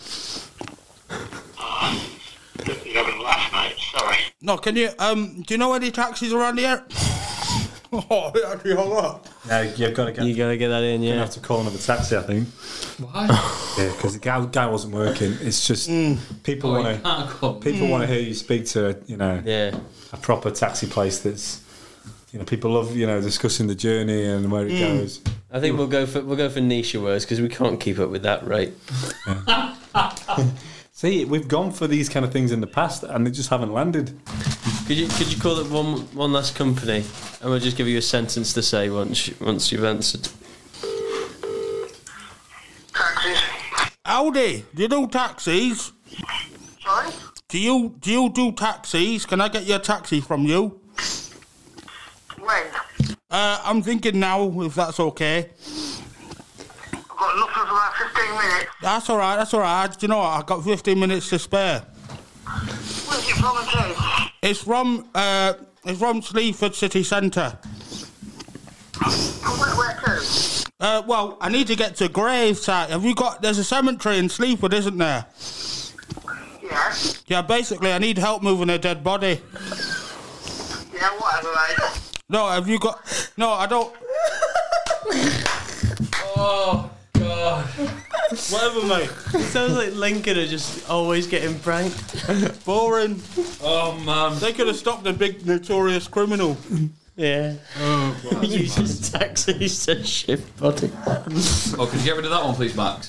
You're having a laugh, mate. Sorry. No, can you, do you know any taxis around here? Oh, it actually hold up. No, you've got to get. You gotta get that in, You yeah. have to call another taxi, I think. Why? Yeah, because the guy wasn't working. It's just people Oh, want you to can't come. people want to hear you speak to Yeah. a proper taxi place that's people love discussing the journey and where it goes. I think we'll go for niche words because we can't keep up with that rate. See, we've gone for these kind of things in the past and they just haven't landed. Could you call it one last company, and we'll just give you a sentence to say once you've answered. Howdy, do you do taxis? Sorry? Do you do taxis? Can I get your taxi from you? When? I'm thinking now, if that's okay. I've got nothing for about 15 minutes. That's all right. Do you know what? I've got 15 minutes to spare. Where's it from and to? It's from Sleaford City Centre. Where to? Well, I need to get to Graveside. There's a cemetery in Sleaford, isn't there? Yeah? Yeah, basically, I need help moving a dead body. Yeah, whatever, mate. No, have you got... No, I don't... Oh, God. Whatever, mate. It sounds like Lincoln are just always getting pranked. Boring. Oh, man. They could have stopped a big notorious criminal. Yeah. Oh, God. Uses taxis to shift body. Oh, could you get rid of that one, please, Max?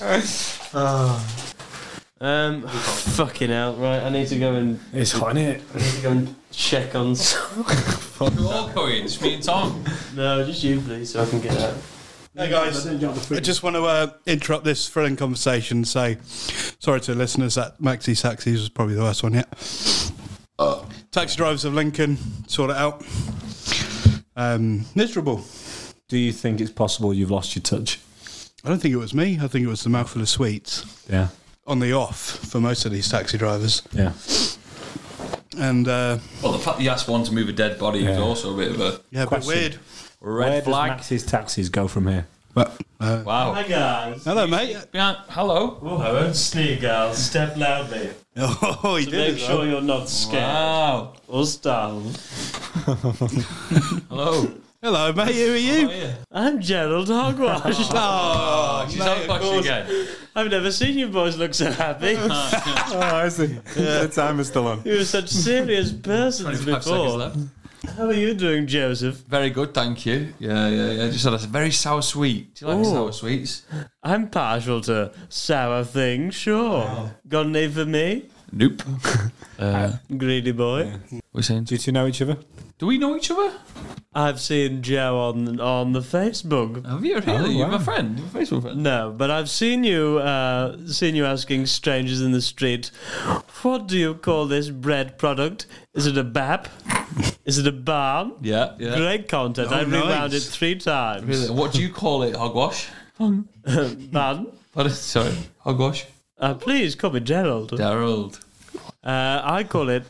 Fucking hell. Right, I need to go and... It's hot, innit? I need to go and check on... We're all going. It's me and Tom. No, just you, please, so I can get out. Hey guys, I just want to interrupt this thrilling conversation and say sorry to the listeners that Maxi Taxis was probably the worst one yet. Taxi drivers of Lincoln, sort it out. Miserable. Do you think it's possible you've lost your touch? I don't think it was me. I think it was the mouthful of sweets. Yeah. On the off for most of these taxi drivers. Yeah. And well, the fact that you asked one to move a dead body was also a bit of a a bit weird. Red flag. Where does Max's taxis go from here? Wow. Hi, guys. Hello, mate. Hello. Oh, hello, Sneagull. Step loudly. Oh, he to did make sure you're not scared. Wow. Or startled. Hello. Hello, mate. Who are you? I'm Gerald Hogwash. Oh, She's out of again. I've never seen you boys look so happy. Oh, I see. The timer's still on. You were such serious persons 25 seconds before. left. How are you doing, Joseph? Very good, thank you. Yeah. Just had a very sour sweet. Do you like sour sweets? I'm partial to sour things, sure. Got any for me? Nope. Greedy boy. We're saying. Do you two know each other? Do we know each other? I've seen Joe on the Facebook. Have you really? You're my friend. You're a Facebook friend. No, but I've seen you asking strangers in the street, what do you call this bread product? Is it a bap? Is it a barn? Yeah. Great content. Oh, I rewound nice. it 3 times. Really? What do you call it? Hogwash? Pardon? Sorry. Hogwash? Please call me Gerald. Gerald. I call it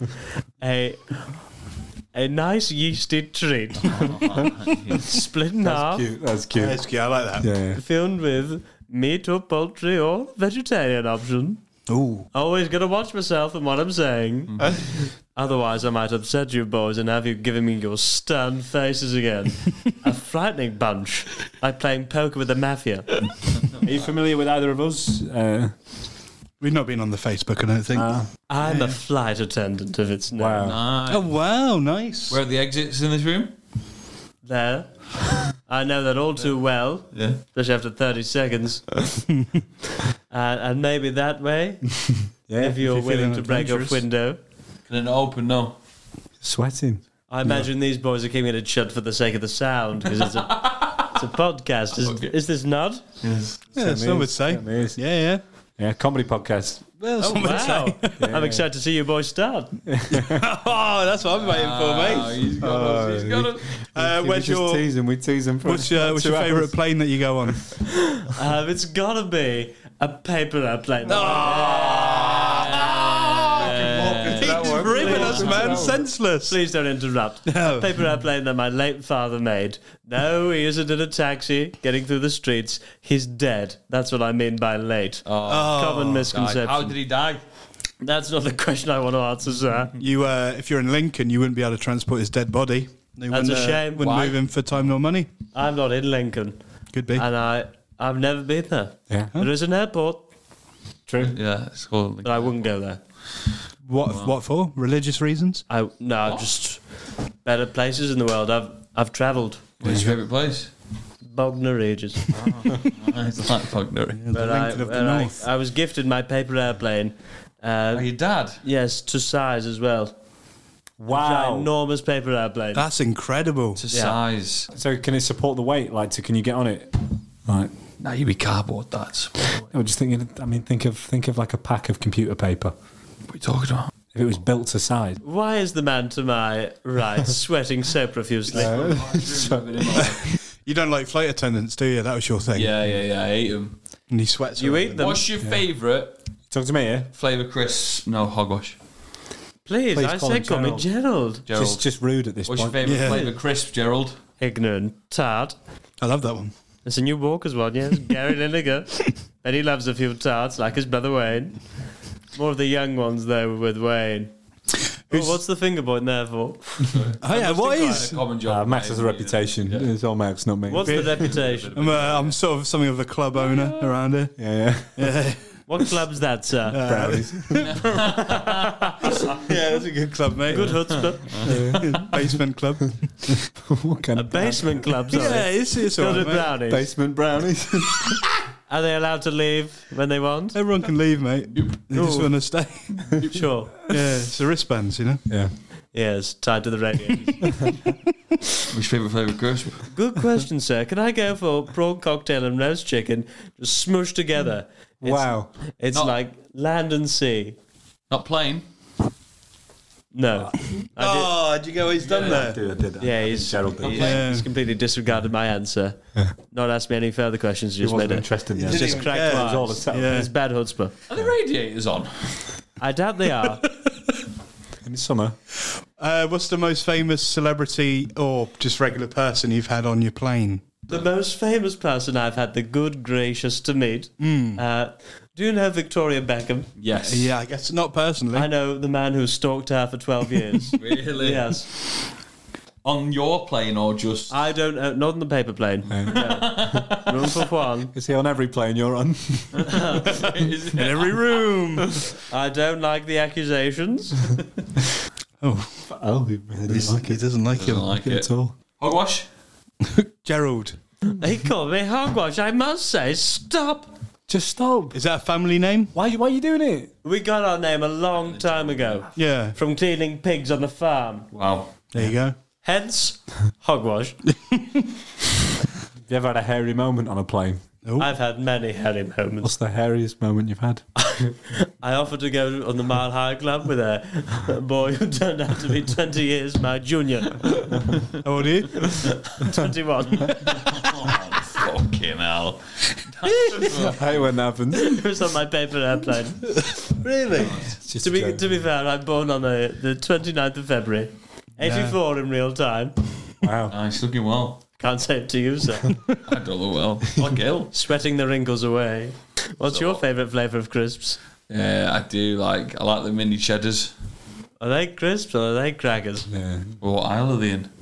a nice yeasty treat. Split in half. That's cute. That's cute. I like that. Yeah. Filled with meat or poultry or vegetarian option. Ooh. Always gotta watch myself and what I'm saying. Otherwise, I might upset you boys and have you giving me your stern faces again. A frightening bunch. Like playing poker with the mafia. Are you familiar with either of us? We've not been on the Facebook, I don't think. I'm a flight attendant, if it's known. Wow. Nice. Oh, wow. Nice. Where are the exits in this room? There. I know that all too well. Yeah. Especially after 30 seconds. And maybe that way, Yeah. if you're willing feeling to break a adventurous. window. Can it open? No. Sweating. I imagine these boys are keeping it shut for the sake of the sound, because it's a podcast. Is this not? Yes. Yeah, some would say. Yeah. Yeah, comedy podcast. Well, some would Wow. say. I'm excited to see you boys start. Oh, that's what I'm waiting for, mate. He's got us. He's got us. Where's your... We tease him for What's your favourite plane that you go on? It's gotta be a paper airplane. He's ripping us, man. Senseless. Please don't interrupt. No. A paper airplane that my late father made. No, he isn't in a taxi getting through the streets. He's dead. That's what I mean by late. Common misconception. How did he die? That's not the question I want to answer, sir. You, if you're in Lincoln, you wouldn't be able to transport his dead body. They That's wouldn't, a shame. Wouldn't Why? move him for time nor money. I'm not in Lincoln, Could be. and I've never been there. Yeah. There is an airport, True. Yeah, it's called. but I wouldn't go there. What for? Religious reasons? Just better places in the world. I've travelled. What's your favourite place? Bognor Regis. It's like Faulkner. But Lincoln of the North. I was gifted my paper airplane. Your dad? Yes, to size as well. Wow. Ginormous paper airplane. That's incredible. To size. So can it support the weight? Can you get on it? Right. Nah, you'd be cardboard. That's I was just thinking. I mean, think of like a pack of computer paper. what are you talking about. If it was built to size. Why is the man to my right sweating so profusely? You don't like flight attendants, do you? That was your thing. Yeah, I ate them. And he sweats. You over eat them? What's your favourite Talk to me here. flavour crisp? No, hogwash. Please, Please I call said him call me Gerald. Gerald. Just rude at this What's your point. favourite Yeah. flavour crisp, Gerald? Ignorant tart. I love that one. There's a new Walker's one, yes. Gary Lineker. And he loves a few tarts, like his brother Wayne. More of the young ones, though, with Wayne. Oh, what's the finger point there for? Oh yeah, what is? Common job. Max has a reputation. It's all Max, not me. What's the reputation? I'm sort of something of a club owner around here. Yeah. What club's that, sir? Brownies. Yeah, that's a good club, mate. Good chutzpah. Basement club. What kind A of basement club, sorry. Yeah, it's all Filled right, with mate. brownies. basement brownies? Are they allowed to leave when they want? Everyone can leave, mate. They just want to stay. Sure. Yeah, it's the wristbands, you know. Yeah. Yes, tied to the radiator. Which favourite flavour crisp? Good question, sir. Can I go for prawn cocktail and roast chicken just smushed together? Wow. It's Not- like land and sea. Not plain. No. Oh, did you go? He's done there. I did. Yeah, he's completely disregarded my answer. Not asked me any further questions. He Just wasn't made it. interested in It's that. just cracked care. wise. It was all a setup. Yeah. It's bad chutzpah. Are the radiators on? I doubt they are. In the summer. What's the most famous celebrity or just regular person you've had on your plane? The most famous person I've had the good gracious to meet. Do you know Victoria Beckham? Yes. Yeah, I guess not personally. I know the man who stalked her for 12 years. Really? Yes. On your plane or just? I don't know. Not on the paper plane. No. Room for one. Is he on every plane you're on? In every room. I don't like the accusations. Oh, he really doesn't like He it. doesn't like him. Doesn't like it. At all. Hogwash? Gerald. He called me hogwash. I must say, stop. Just stop. Is that a family name? Why are you doing it? We got our name a long time ago Yeah. from cleaning pigs on the farm. Wow. There you go. Hence, hogwash. Have you ever had a hairy moment on a plane? I've had many hairy moments. What's the hairiest moment you've had? I offered to go on the Mile High Club with a boy who turned out to be 20 years my junior. How old are you? 21. Fucking hell. I hate when that happens. It was on my paper airplane. Really? Just To be fair, I'm born on the 29th of February. 84 in real time. Wow. Nice, looking well. Can't say it to you, sir. I don't look well. Like ill. Sweating the wrinkles away. What's your favourite flavour of crisps? Yeah, I like the mini cheddars. Are they crisps or are they crackers? Yeah. Well, what aisle are they in?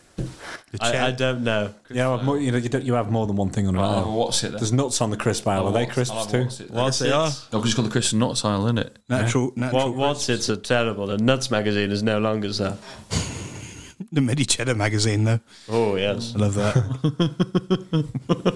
I don't know. You have more than one thing on an Oh, aisle. what's it then? There's nuts on the crisp aisle. Are they crisps too? What's they it? are. No, because it's called the crisps and nuts aisle, isn't it? Natural. What's it's a terrible. The Nuts magazine is no longer so. The Midi Cheddar magazine, though. Oh, yes. I love that.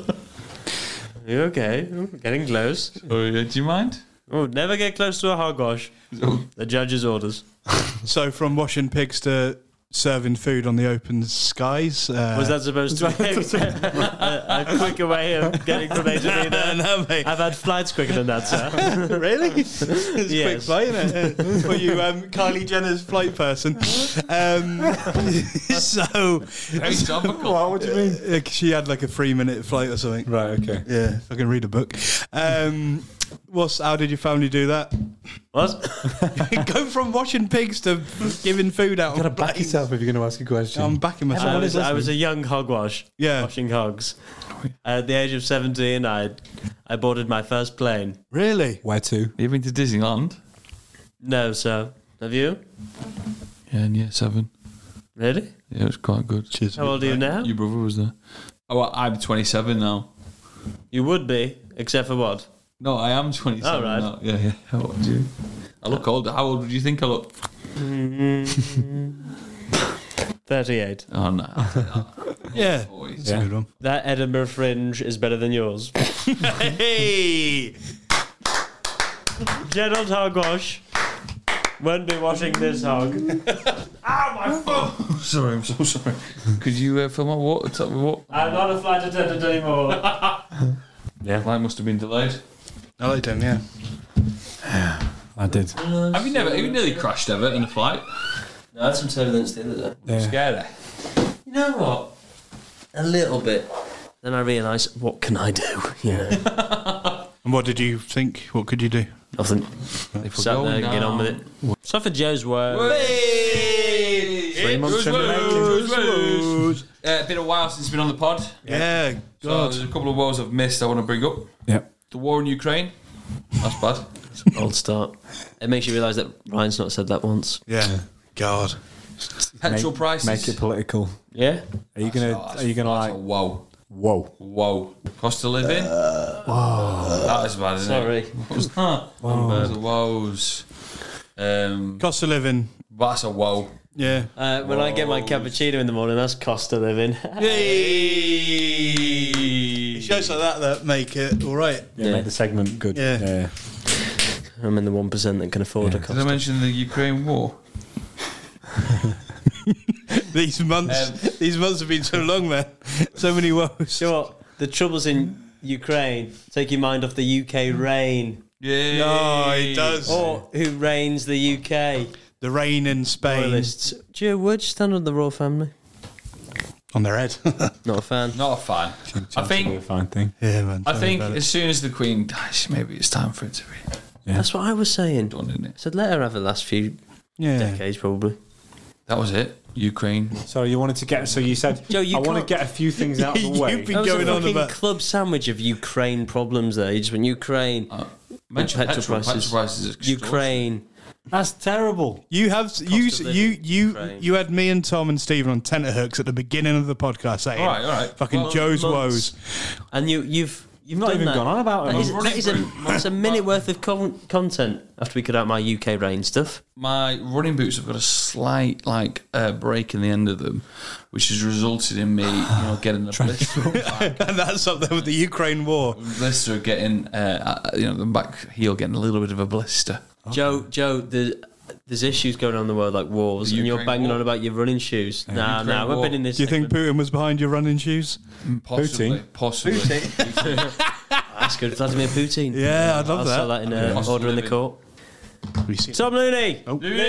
You okay? Ooh, getting close. Oh, yeah, do you mind? Oh, never get close to a hogwash. The judge's orders. So, from washing pigs to serving food on the open skies. Was that supposed to be a quicker way of getting from A to B there? No, mate. I've had flights quicker than that, sir. Really? It's quick Yes. flight, isn't it? Were you Kylie Jenner's flight person? So, Very topical. What do you mean? she had like a 3-minute flight or something. Right, okay. Yeah, I can read a book. How did your family do that? What? Go from washing pigs to giving food out. You've got to back yourself if you're going to ask a question. I'm backing myself. I was a young hogwash. Yeah. Washing hogs. At the age of 17, I boarded my first plane. Really? Where to? You've been to Disneyland? No, sir. Have you? Yeah, in year 7. Really? Yeah, it was quite good. Cheers. How old are you now? Your brother was there. Oh, well, I'm 27 now. You would be, except for what? No, I am 27 Oh, right. now. Yeah. How old are you? I look older. How old do you think I look? 38. Oh, no. Yeah. Boys. That's a good one. That Edinburgh Fringe is better than yours. Hey! Gerald Hogwash won't be washing this hog. Sorry, I'm so sorry. Could you film my water? What? I'm not a flight attendant anymore. Yeah. Flight must have been delayed. I liked him, yeah. I did. Have you nearly crashed ever in a flight? No, I had some turbulence the other day. Yeah. Scary. You know what? A little bit. Then I realised, what can I do? You know, And what did you think? What could you do? nothing. If we're Sat going there, get on with it. So for Joe's work. 3 months in the Been a while since been on the pod. Yeah, So God. there's a couple of wars I've missed I want to bring up. Yep. The war in Ukraine. That's bad. Old start. It makes you realise that Ryan's not said that once. Yeah. God. Petrol prices. Make it political. Yeah? Are you gonna like? Whoa. Whoa. Cost of living. Whoa. That is bad, isn't Sorry. it? Those are woes. Cost of living. That's a woe. Yeah. When I get my cappuccino in the morning, that's cost of living. Hey. Shows like that make it all right. Yeah, make the segment good. Yeah. I'm in the 1% that can afford a cost. Did I mention the Ukraine war? These months have been so long, man. So many woes. You know what? The troubles in Ukraine take your mind off the UK rain. Yeah. No, it does. Or who reigns the UK? The rain in Spain. Royalists. Joe, where'd you stand on the royal family? On their head. Not a fan. Not a fan. I think. A fine thing. Yeah, man. I think as soon as the Queen dies, maybe it's time for it to be That's what I was saying. done, isn't I it? said let her have the last few decades, probably. That was it. Ukraine. So you wanted to get. So you said, Joe, you I want to can't- get a few things out of the way. You've been That was going a on fucking about. club sandwich of Ukraine problems there. You just went Ukraine. Mention Petrol prices. Petrol prices. Are Ukraine. That's terrible. You have of living, Ukraine. you had me and Tom and Stephen on tenterhooks at the beginning of the podcast saying, All right. fucking Well, Joe's months. woes. And you've not done even that. gone on about That him. is that's a minute worth of content after we cut out my UK rain stuff. My running boots have got a slight break in the end of them, which has resulted in me, getting a blister. And that's up there with the Ukraine war. Blister getting, the back heel getting a little bit of a blister. Joe, there's issues going on in the world like wars, The and you're Ukraine banging war. on about your running shoes. Nah, Ukraine we've war. been in this. Do you think Putin was behind your running shoes? Possibly. Possibly. That's good, Vladimir Putin? Yeah, I'd love I'll that. sell that in Cost order of in the living. court. Have you seen Tom Looney.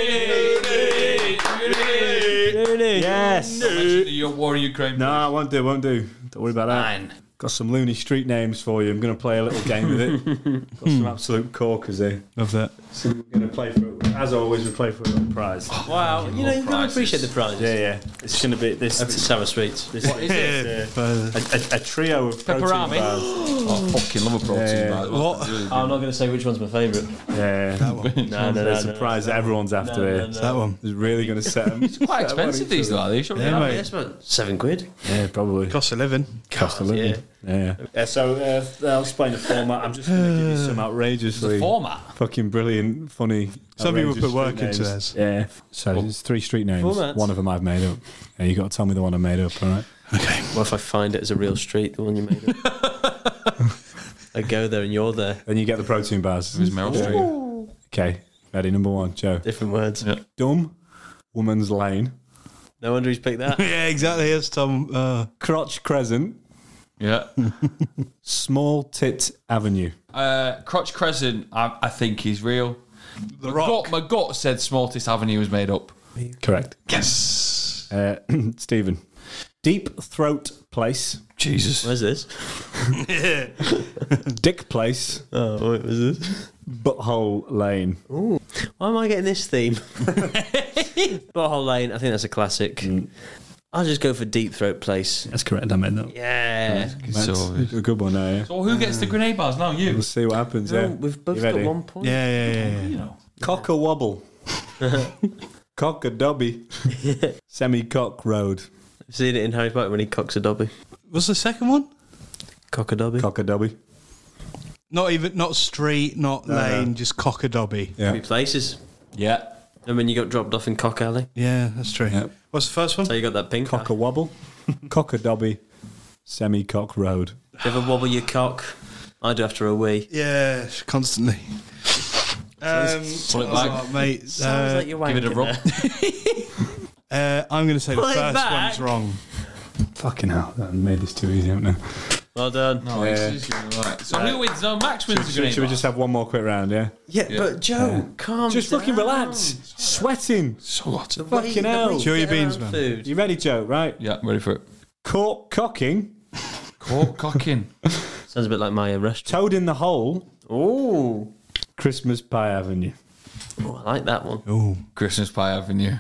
Looney. Yes. Mention your war in Ukraine. No, I won't do. Don't worry about that. Fine. Got some loony street names for you. I'm going to play a little game with it. Got some absolute corkers here. Love that. So we're going to play for, as always, we play for a little prize. Wow, you've got to prizes. appreciate the prizes. Yeah. It's going to be this. Sour sweets. This What is it? A trio of protein Pepperami. bars. I fucking love a protein Yeah. bar. What? I'm not going to say which one's my favourite. Yeah. No, There's a prize that everyone's after here. That one. It's really going to set them. It's Quite expensive these are they? Surely Yeah, not. mate. Yes, about £7. Yeah, probably. Cost of living. Cost of living. Yeah. So I'll explain the format. I'm just going to give you some outrageously Format. fucking brilliant, funny. Some people outrageous put work street into names. theirs. Yeah. So there's 3 street names. Formats. One of them I've made up. Yeah, you got to tell me the one I made up. All right. Okay. What if I find it as a real street, the one you made up? I go there and you're there. Then you get the protein bars. It was Meryl Streep. Okay. Ready? Number 1, Joe. Different words. Yeah. Dumb Woman's Lane. No wonder he's picked that. Yeah, exactly. Yes, Tom. Crotch Crescent. Yeah. Small Tit Avenue. Crotch Crescent, I think he's real. The Rock. My gut said Smaltest Avenue was made up. Correct. Yes. Stephen. Deep Throat Place. Jesus. Where's this? Dick Place. Oh, what was this? Butthole Lane. Ooh. Why am I getting this theme? Butthole Lane, I think that's a classic. I'll just go for Deep Throat Place. That's correct. I made that. Yeah. So, A good one now, yeah. so who gets the grenade bars now? You. We'll see what happens, No, yeah. we've both You got ready? 1 point. Yeah. Cock a wobble. Cock a dobby. Semi-cock road. I've seen it in Harry Potter when he cocks a dobby. What's the second one? Cock a dobby. Cock a dobby. Not street, not lane, just cock-a-dobby. Yeah. 3 places. Yeah. And when you got dropped off in Cock Alley, Yeah, that's true. Yeah. What's the first one? so you got that pink. Cock a wobble. Cock a dobby. Semi-cock road. Do you ever wobble your cock? I do after a wee. Yeah, constantly. Pull it back. Mate. Sounds like you're Give it a wanking rub. there. I'm going to say Pull the it first back. one's wrong. Fucking hell. That made this too easy, haven't I? Well done. No, he's right. So who wins? No, Max wins the grenade. Should we just have one more quick round, yeah? Yeah, but Joe, calm Just down. fucking relax. Sweating. So what? Fucking hell. Chill your beans, man. Food. You ready, Joe? Right. Yeah, ready for it. Cork cocking. Cork cocking. Sounds a bit like my restaurant. Toad in the hole. Ooh. Christmas Pie Avenue. Oh, I like that one. Ooh. Christmas Pie Avenue.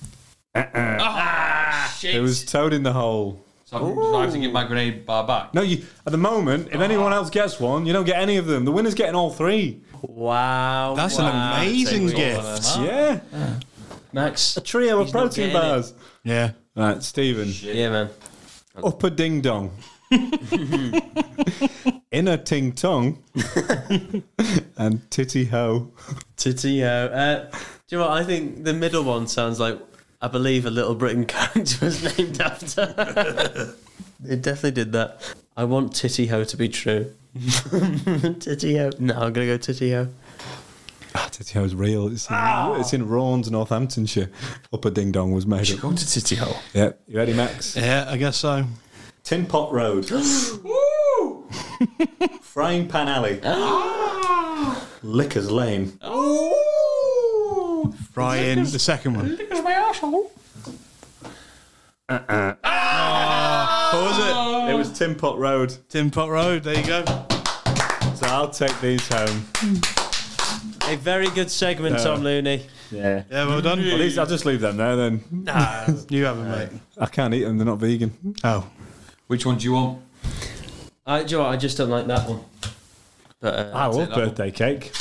Shit. It was Toad in the hole. So I have to give my grenade bar back. No, you. At the moment, if anyone else gets one, you don't get any of them. The winner's getting all three. Wow. That's an amazing gift. Yeah. Max. A trio of He's not protein getting bars. Yeah. Right, Stephen. Yeah, man. Upper ding dong. Inner ting tong. And titty ho. Titty-o. Do you know what? I think the middle one sounds like, I believe, a Little Britain character was named after. It definitely did that. I want Titty-ho to be true. Titty-ho. No, I'm going to go Titty-ho. Titty ho's real. It's in Raunds, Northamptonshire. Upper ding dong was made up. Go to Titty Ho. Yeah. You ready, Max? Yeah, I guess so. Tin Pot Road. Frying Pan Alley. Liquors Lane. Ryan, the second one. What was it? It was Tin Pot Road. Tin Pot Road. There you go. So I'll take these home. A very good segment, Tom Looney. Yeah. Yeah, well done. Well, these, I'll just leave them there then. Nah. You haven't, mate. I can't eat them. They're not vegan. Oh. Which one do you want? Do you know what? I just don't like that one. But I love birthday cake.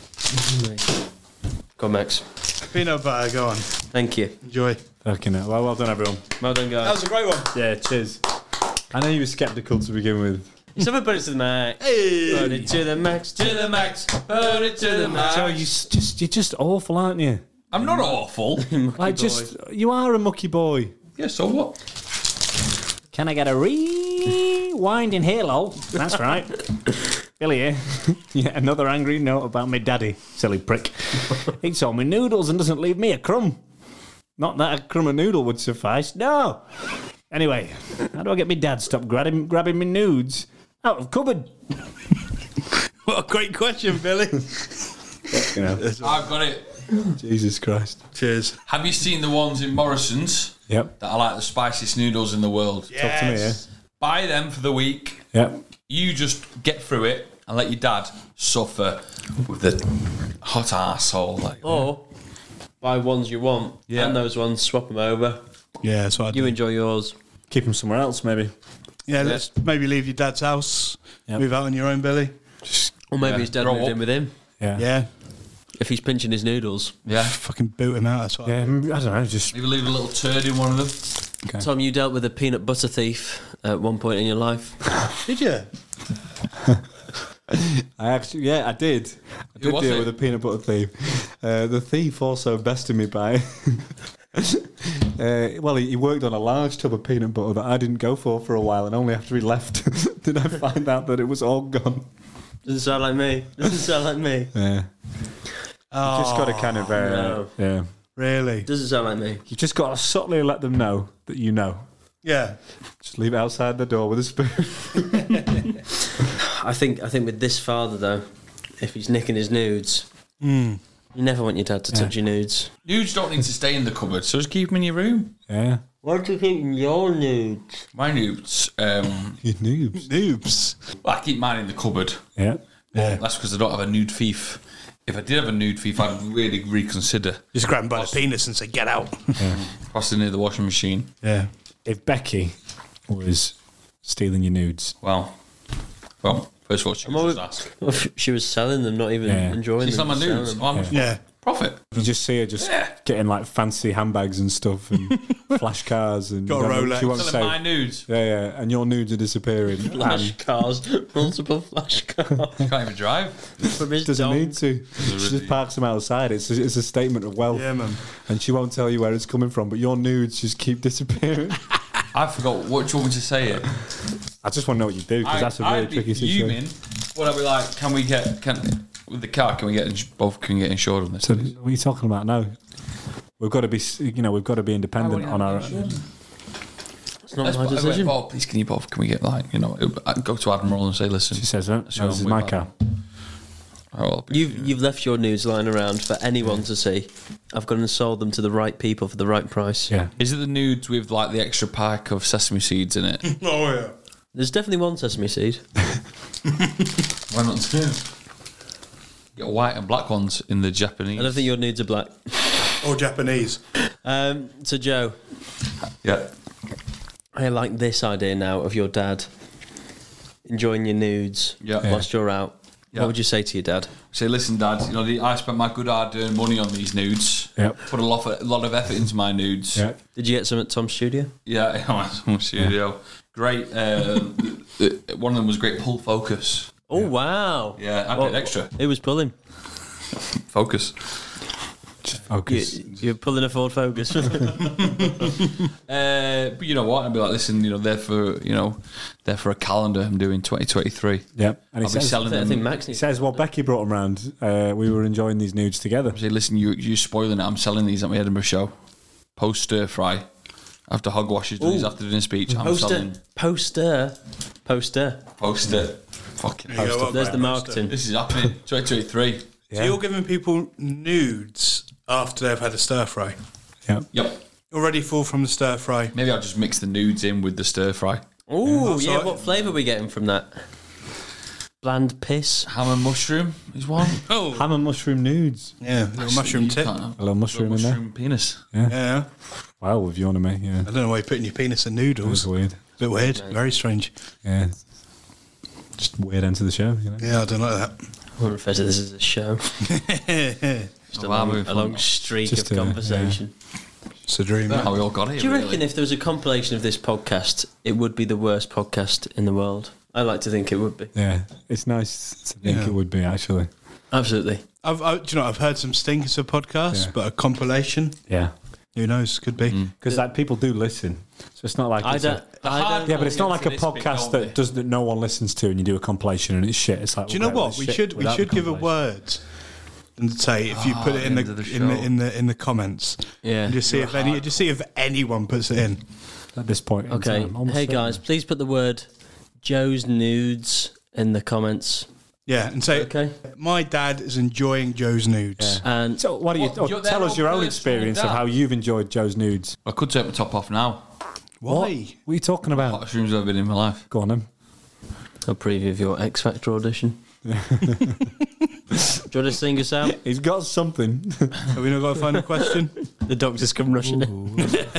Go on, Max. Peanut butter, go on. Thank you. Enjoy. Fucking hell. Well done, everyone. Well done, guys. That was a great one. Yeah, cheers. I know you were sceptical to begin with. Someone put it to the max. Hey. Put it to the max. To the max. Put it to the max. Joe, you're just awful, aren't you? I'm not awful. Like, you are a mucky boy. Yeah, so what? Can I get a rewinding halo? That's right. Billy here. Yeah, another angry note about my daddy, silly prick. Eats all my noodles and doesn't leave me a crumb. Not that a crumb of noodle would suffice, no. Anyway, how do I get my dad to stop grabbing my nudes out of cupboard? What a great question, Billy. You know. I've got it. Jesus Christ. Cheers. Have you seen the ones in Morrison's? Yep. That are like the spiciest noodles in the world? Yes. Talk to me, yeah? Buy them for the week. Yep. You just get through it and let your dad suffer with the hot arsehole. Like, Or buy ones you want, and those ones, swap them over. Yeah, that's what I do. You enjoy yours. Keep him somewhere else, maybe. Yeah, let's maybe leave your dad's house. Yep. Move out on your own, Billy. Or maybe Yeah, his dad grow moved up. in with him. Yeah. Yeah. If he's pinching his noodles. yeah. Fucking boot him out. That's what Yeah, I don't know, just... Maybe leave a little turd in one of them. Okay. Tom, you dealt with a peanut butter thief at one point in your life. Did you? I did. I did was deal it? with a peanut butter thief. The thief also bested me by... well, he worked on a large tub of peanut butter that I didn't go for a while, and only after he left did I find out that it was all gone. Doesn't sound like me. Doesn't sound like me. Yeah. You just got to kind of... no. Yeah. Really? Doesn't sound like me. You just got to subtly let them know that you know. Yeah. Just leave it outside the door with a spoon. I think with this father, though, if he's nicking his nudes, you never want your dad to touch your nudes. Nudes don't need to stay in the cupboard, so just keep them in your room. Yeah. Why do you keep your nudes? My nudes, Your noobs. Noobs. well, I keep mine in the cupboard. Yeah. Well, that's because I don't have a nude thief. If I did have a nude thief, I'd really reconsider Just grab him by the penis and say, get out. crossing near the washing machine. Yeah. If Becky was stealing your nudes, Well, first of all, she was ask. Well, she was selling them, not even Yeah. enjoying She's them. on my just nudes. selling Well, them. how much Yeah. profit? you just see her just getting like fancy handbags and stuff and flash cars and Got a Rolex. she won't Selling my say. nudes. Yeah, and your nudes are disappearing. Flash cars, multiple flash cars. Can't even drive. From his Doesn't dog. need to. She just parks them outside. It's a statement of wealth. Yeah, man. And she won't tell you where it's coming from, but your nudes just keep disappearing. I forgot. What do you want me to say it? I just want to know what you do because that's a really I'd be tricky fuming. situation. What I'd be like, with the car, can we get insured on this? So what are you talking about now? We've got to be, we've got to be independent on our. It's not my decision. Oh, please, can we get go to Admiral and say, listen. She says, "No, this is my car." You've left your nudes lying around for anyone to see. I've gone and sold them to the right people for the right price. Yeah. Is it the nudes with like the extra pack of sesame seeds in it? Oh yeah. There's definitely one sesame seed. Why not two? Get white and black ones in the Japanese. I don't think your nudes are black. Or Japanese. So Joe. Yeah. I like this idea now of your dad enjoying your nudes whilst you're out. Yeah. What would you say to your dad? Say, listen, Dad. I spent my good hard-earned money on these nudes. Yep. Put a lot of effort into my nudes. Yeah. Did you get some at Tom's studio? Yeah, my studio. Great. One of them was great pull focus. Oh wow! Yeah, I paid extra. It was pulling. Focus. Just focus. You're pulling a Ford Focus. But you know what? I'd be like, listen, they're for a calendar. I'm doing 2023. Yeah, and I'll be selling them. I think Max He says, "Well, Becky brought them round. We were enjoying these nudes together." I say, listen, you're spoiling it. I'm selling these at my Edinburgh show. Post stir fry. After Hogwashes does his after dinner speech, I'm selling poster. Fucking Poster. There's the marketing. This is happening. 2023. So you're giving people nudes after they've had a stir fry. Yeah. Yep. Already full from the stir fry. Maybe I'll just mix the nudes in with the stir fry. Oh yeah. What flavour are we getting from that? Bland piss. Ham and mushroom is one. Oh, Ham and mushroom nudes. yeah, a little mushroom tip. A little mushroom in there. Mushroom penis. Yeah. Wow, with you on me, yeah. I don't know why you're putting your penis in It noodles. was weird. Bit weird. Very strange. Yeah. Just weird end to the show, Yeah, I don't like that. I wouldn't refer to this as a show. Just a long streak of conversation. It's a dream. How we all got here. Do you reckon if there was a compilation of this podcast, it would be the worst podcast in the world? I like to think it would be. Yeah, it's nice to think it would be, actually. Absolutely. Do you know, I've heard some stinkers of podcasts, but a compilation, Yeah. who knows, could be. Because people do listen. So it's not like... Yeah, but it's not like a podcast that no one listens to and you do a compilation and it's shit. It's like... Do you know what? We should give a word and say if you put it in the comments. Yeah. And just see if anyone puts it in. At this point. in Okay. time, almost Hey certainly. guys, please put the word Joe's nudes in the comments. Yeah, and say, my dad is enjoying Joe's nudes. Yeah. And so, why don't you tell us your own experience of how you've enjoyed Joe's nudes? I could take my top off now. Why? What are you talking about? Hottest rooms I've been in my life. Go on, then. a preview of your X Factor audition. Do you want to sing us out? He's got something. Have we not got to find a question? The doctors come rushing in.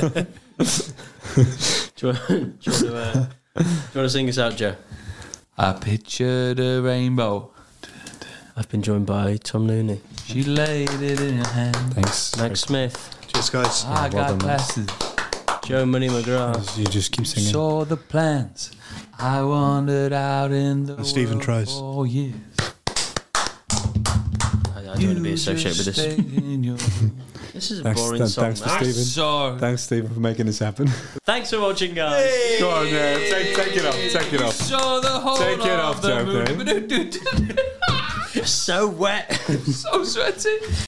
Do you want to sing us out, Joe? I pictured a rainbow. I've been joined by Tom Nooney. She laid it in her hand. Thanks. Max Smith. Cheers, guys. I got glasses. Joe Money McGrath. You just keep singing. Saw the plants. I wandered out in the Stephen world tries. for years. I don't want to be associated with this. This is a boring song. Thanks to Stephen. Thanks, Stephen, for making this happen. Thanks for watching, guys. Hey! Go on, take it off. Take it off. Saw the whole Take it off, of the Joe. moon. You're so wet. So sweaty.